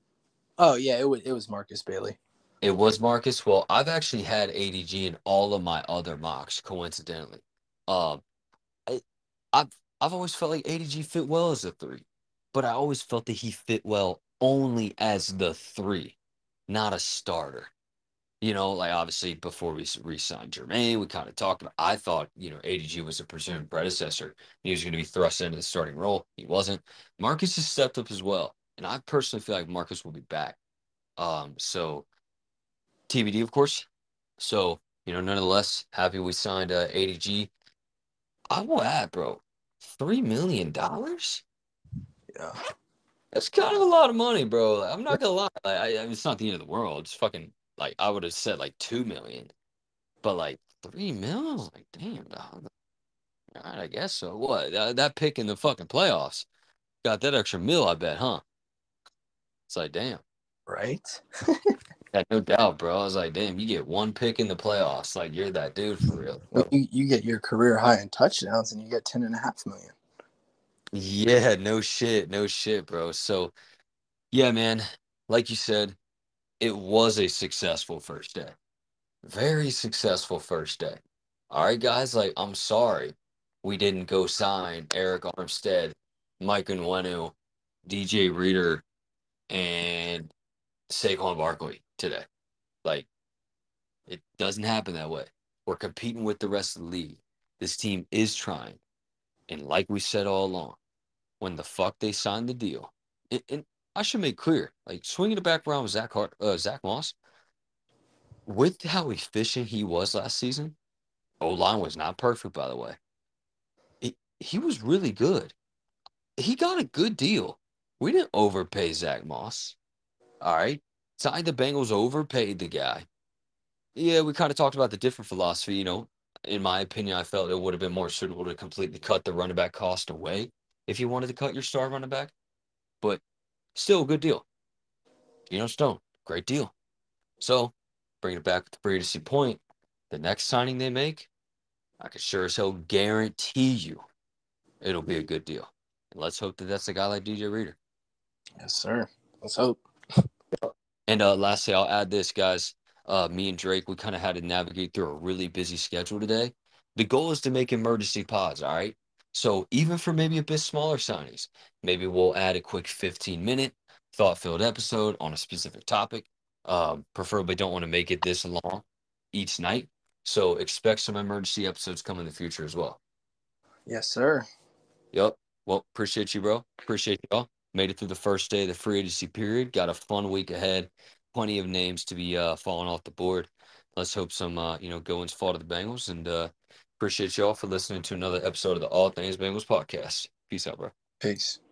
Oh yeah, it was it was Marcus Bailey. It was Marcus. Well, I've actually had A D G in all of my other mocks, coincidentally. Um, I, I've I've always felt like A D G fit well as a three, but I always felt that he fit well only as the three, not a starter. You know, like obviously before we re-signed Jermaine, we kind of talked about. I thought you know A D G was a presumed predecessor. He was going to be thrust into the starting role. He wasn't. Marcus has stepped up as well, and I personally feel like Marcus will be back. Um, so T B D, of course. So, you know, nonetheless, happy we signed uh, A D G. I will add, bro, three million dollars. Yeah. That's kind of a lot of money, bro. Like, I'm not gonna lie. Like, I, I mean, it's not the end of the world. It's fucking like I would have said like two million, but like three mil. I was like, damn, dog. All right, I guess so. What that, that pick in the fucking playoffs got that extra mil? I bet, huh? It's like, damn. Right. Yeah, no doubt, bro. I was like, damn, you get one pick in the playoffs. Like, you're that dude for real. Well, So, you, you get your career high in touchdowns and you get ten and a half million. yeah, no shit, no shit, bro. So, Yeah, man. Like you said, it was a successful first day. Very successful first day. All right, guys. Like, I'm sorry we didn't go sign Eric Armstead, Mike Nwenu, D J Reader, and Saquon Barkley today. Like, it doesn't happen that way. We're competing with the rest of the league. This team is trying. And like we said all along, when the fuck they signed the deal, and, and I should make clear, like swinging it back around with Zach Hart, uh, Zach Moss, with how efficient he was last season, O line was not perfect, by the way. He, he was really good. He got a good deal. We didn't overpay Zach Moss. All right. Signed the Bengals overpaid the guy. Yeah, we kind of talked about the different philosophy. You know, in my opinion, I felt it would have been more suitable to completely cut the running back cost away if you wanted to cut your star running back. But still a good deal. Geno Stone, great deal. So, bring it back to the Brady point. The next signing they make, I can sure as hell guarantee you it'll be a good deal. And let's hope that that's a guy like D J Reader. Yes, sir. Let's hope. And uh, lastly, I'll add this, guys. Uh, me and Drake, we kind of had to navigate through a really busy schedule today. The goal is to make emergency pods, all right? So even for maybe a bit smaller signings, maybe we'll add a quick fifteen minute thought filled episode on a specific topic. Um, preferably don't want to make it this long each night. So expect some emergency episodes come in the future as well. Yes, sir. Yep. Well, appreciate you, bro. Appreciate y'all. Made it through the first day of the free agency period. Got a fun week ahead. Plenty of names to be uh, falling off the board. Let's hope some uh, you know goings fall to the Bengals. And uh, appreciate y'all for listening to another episode of the All Things Bengals podcast. Peace out, bro. Peace.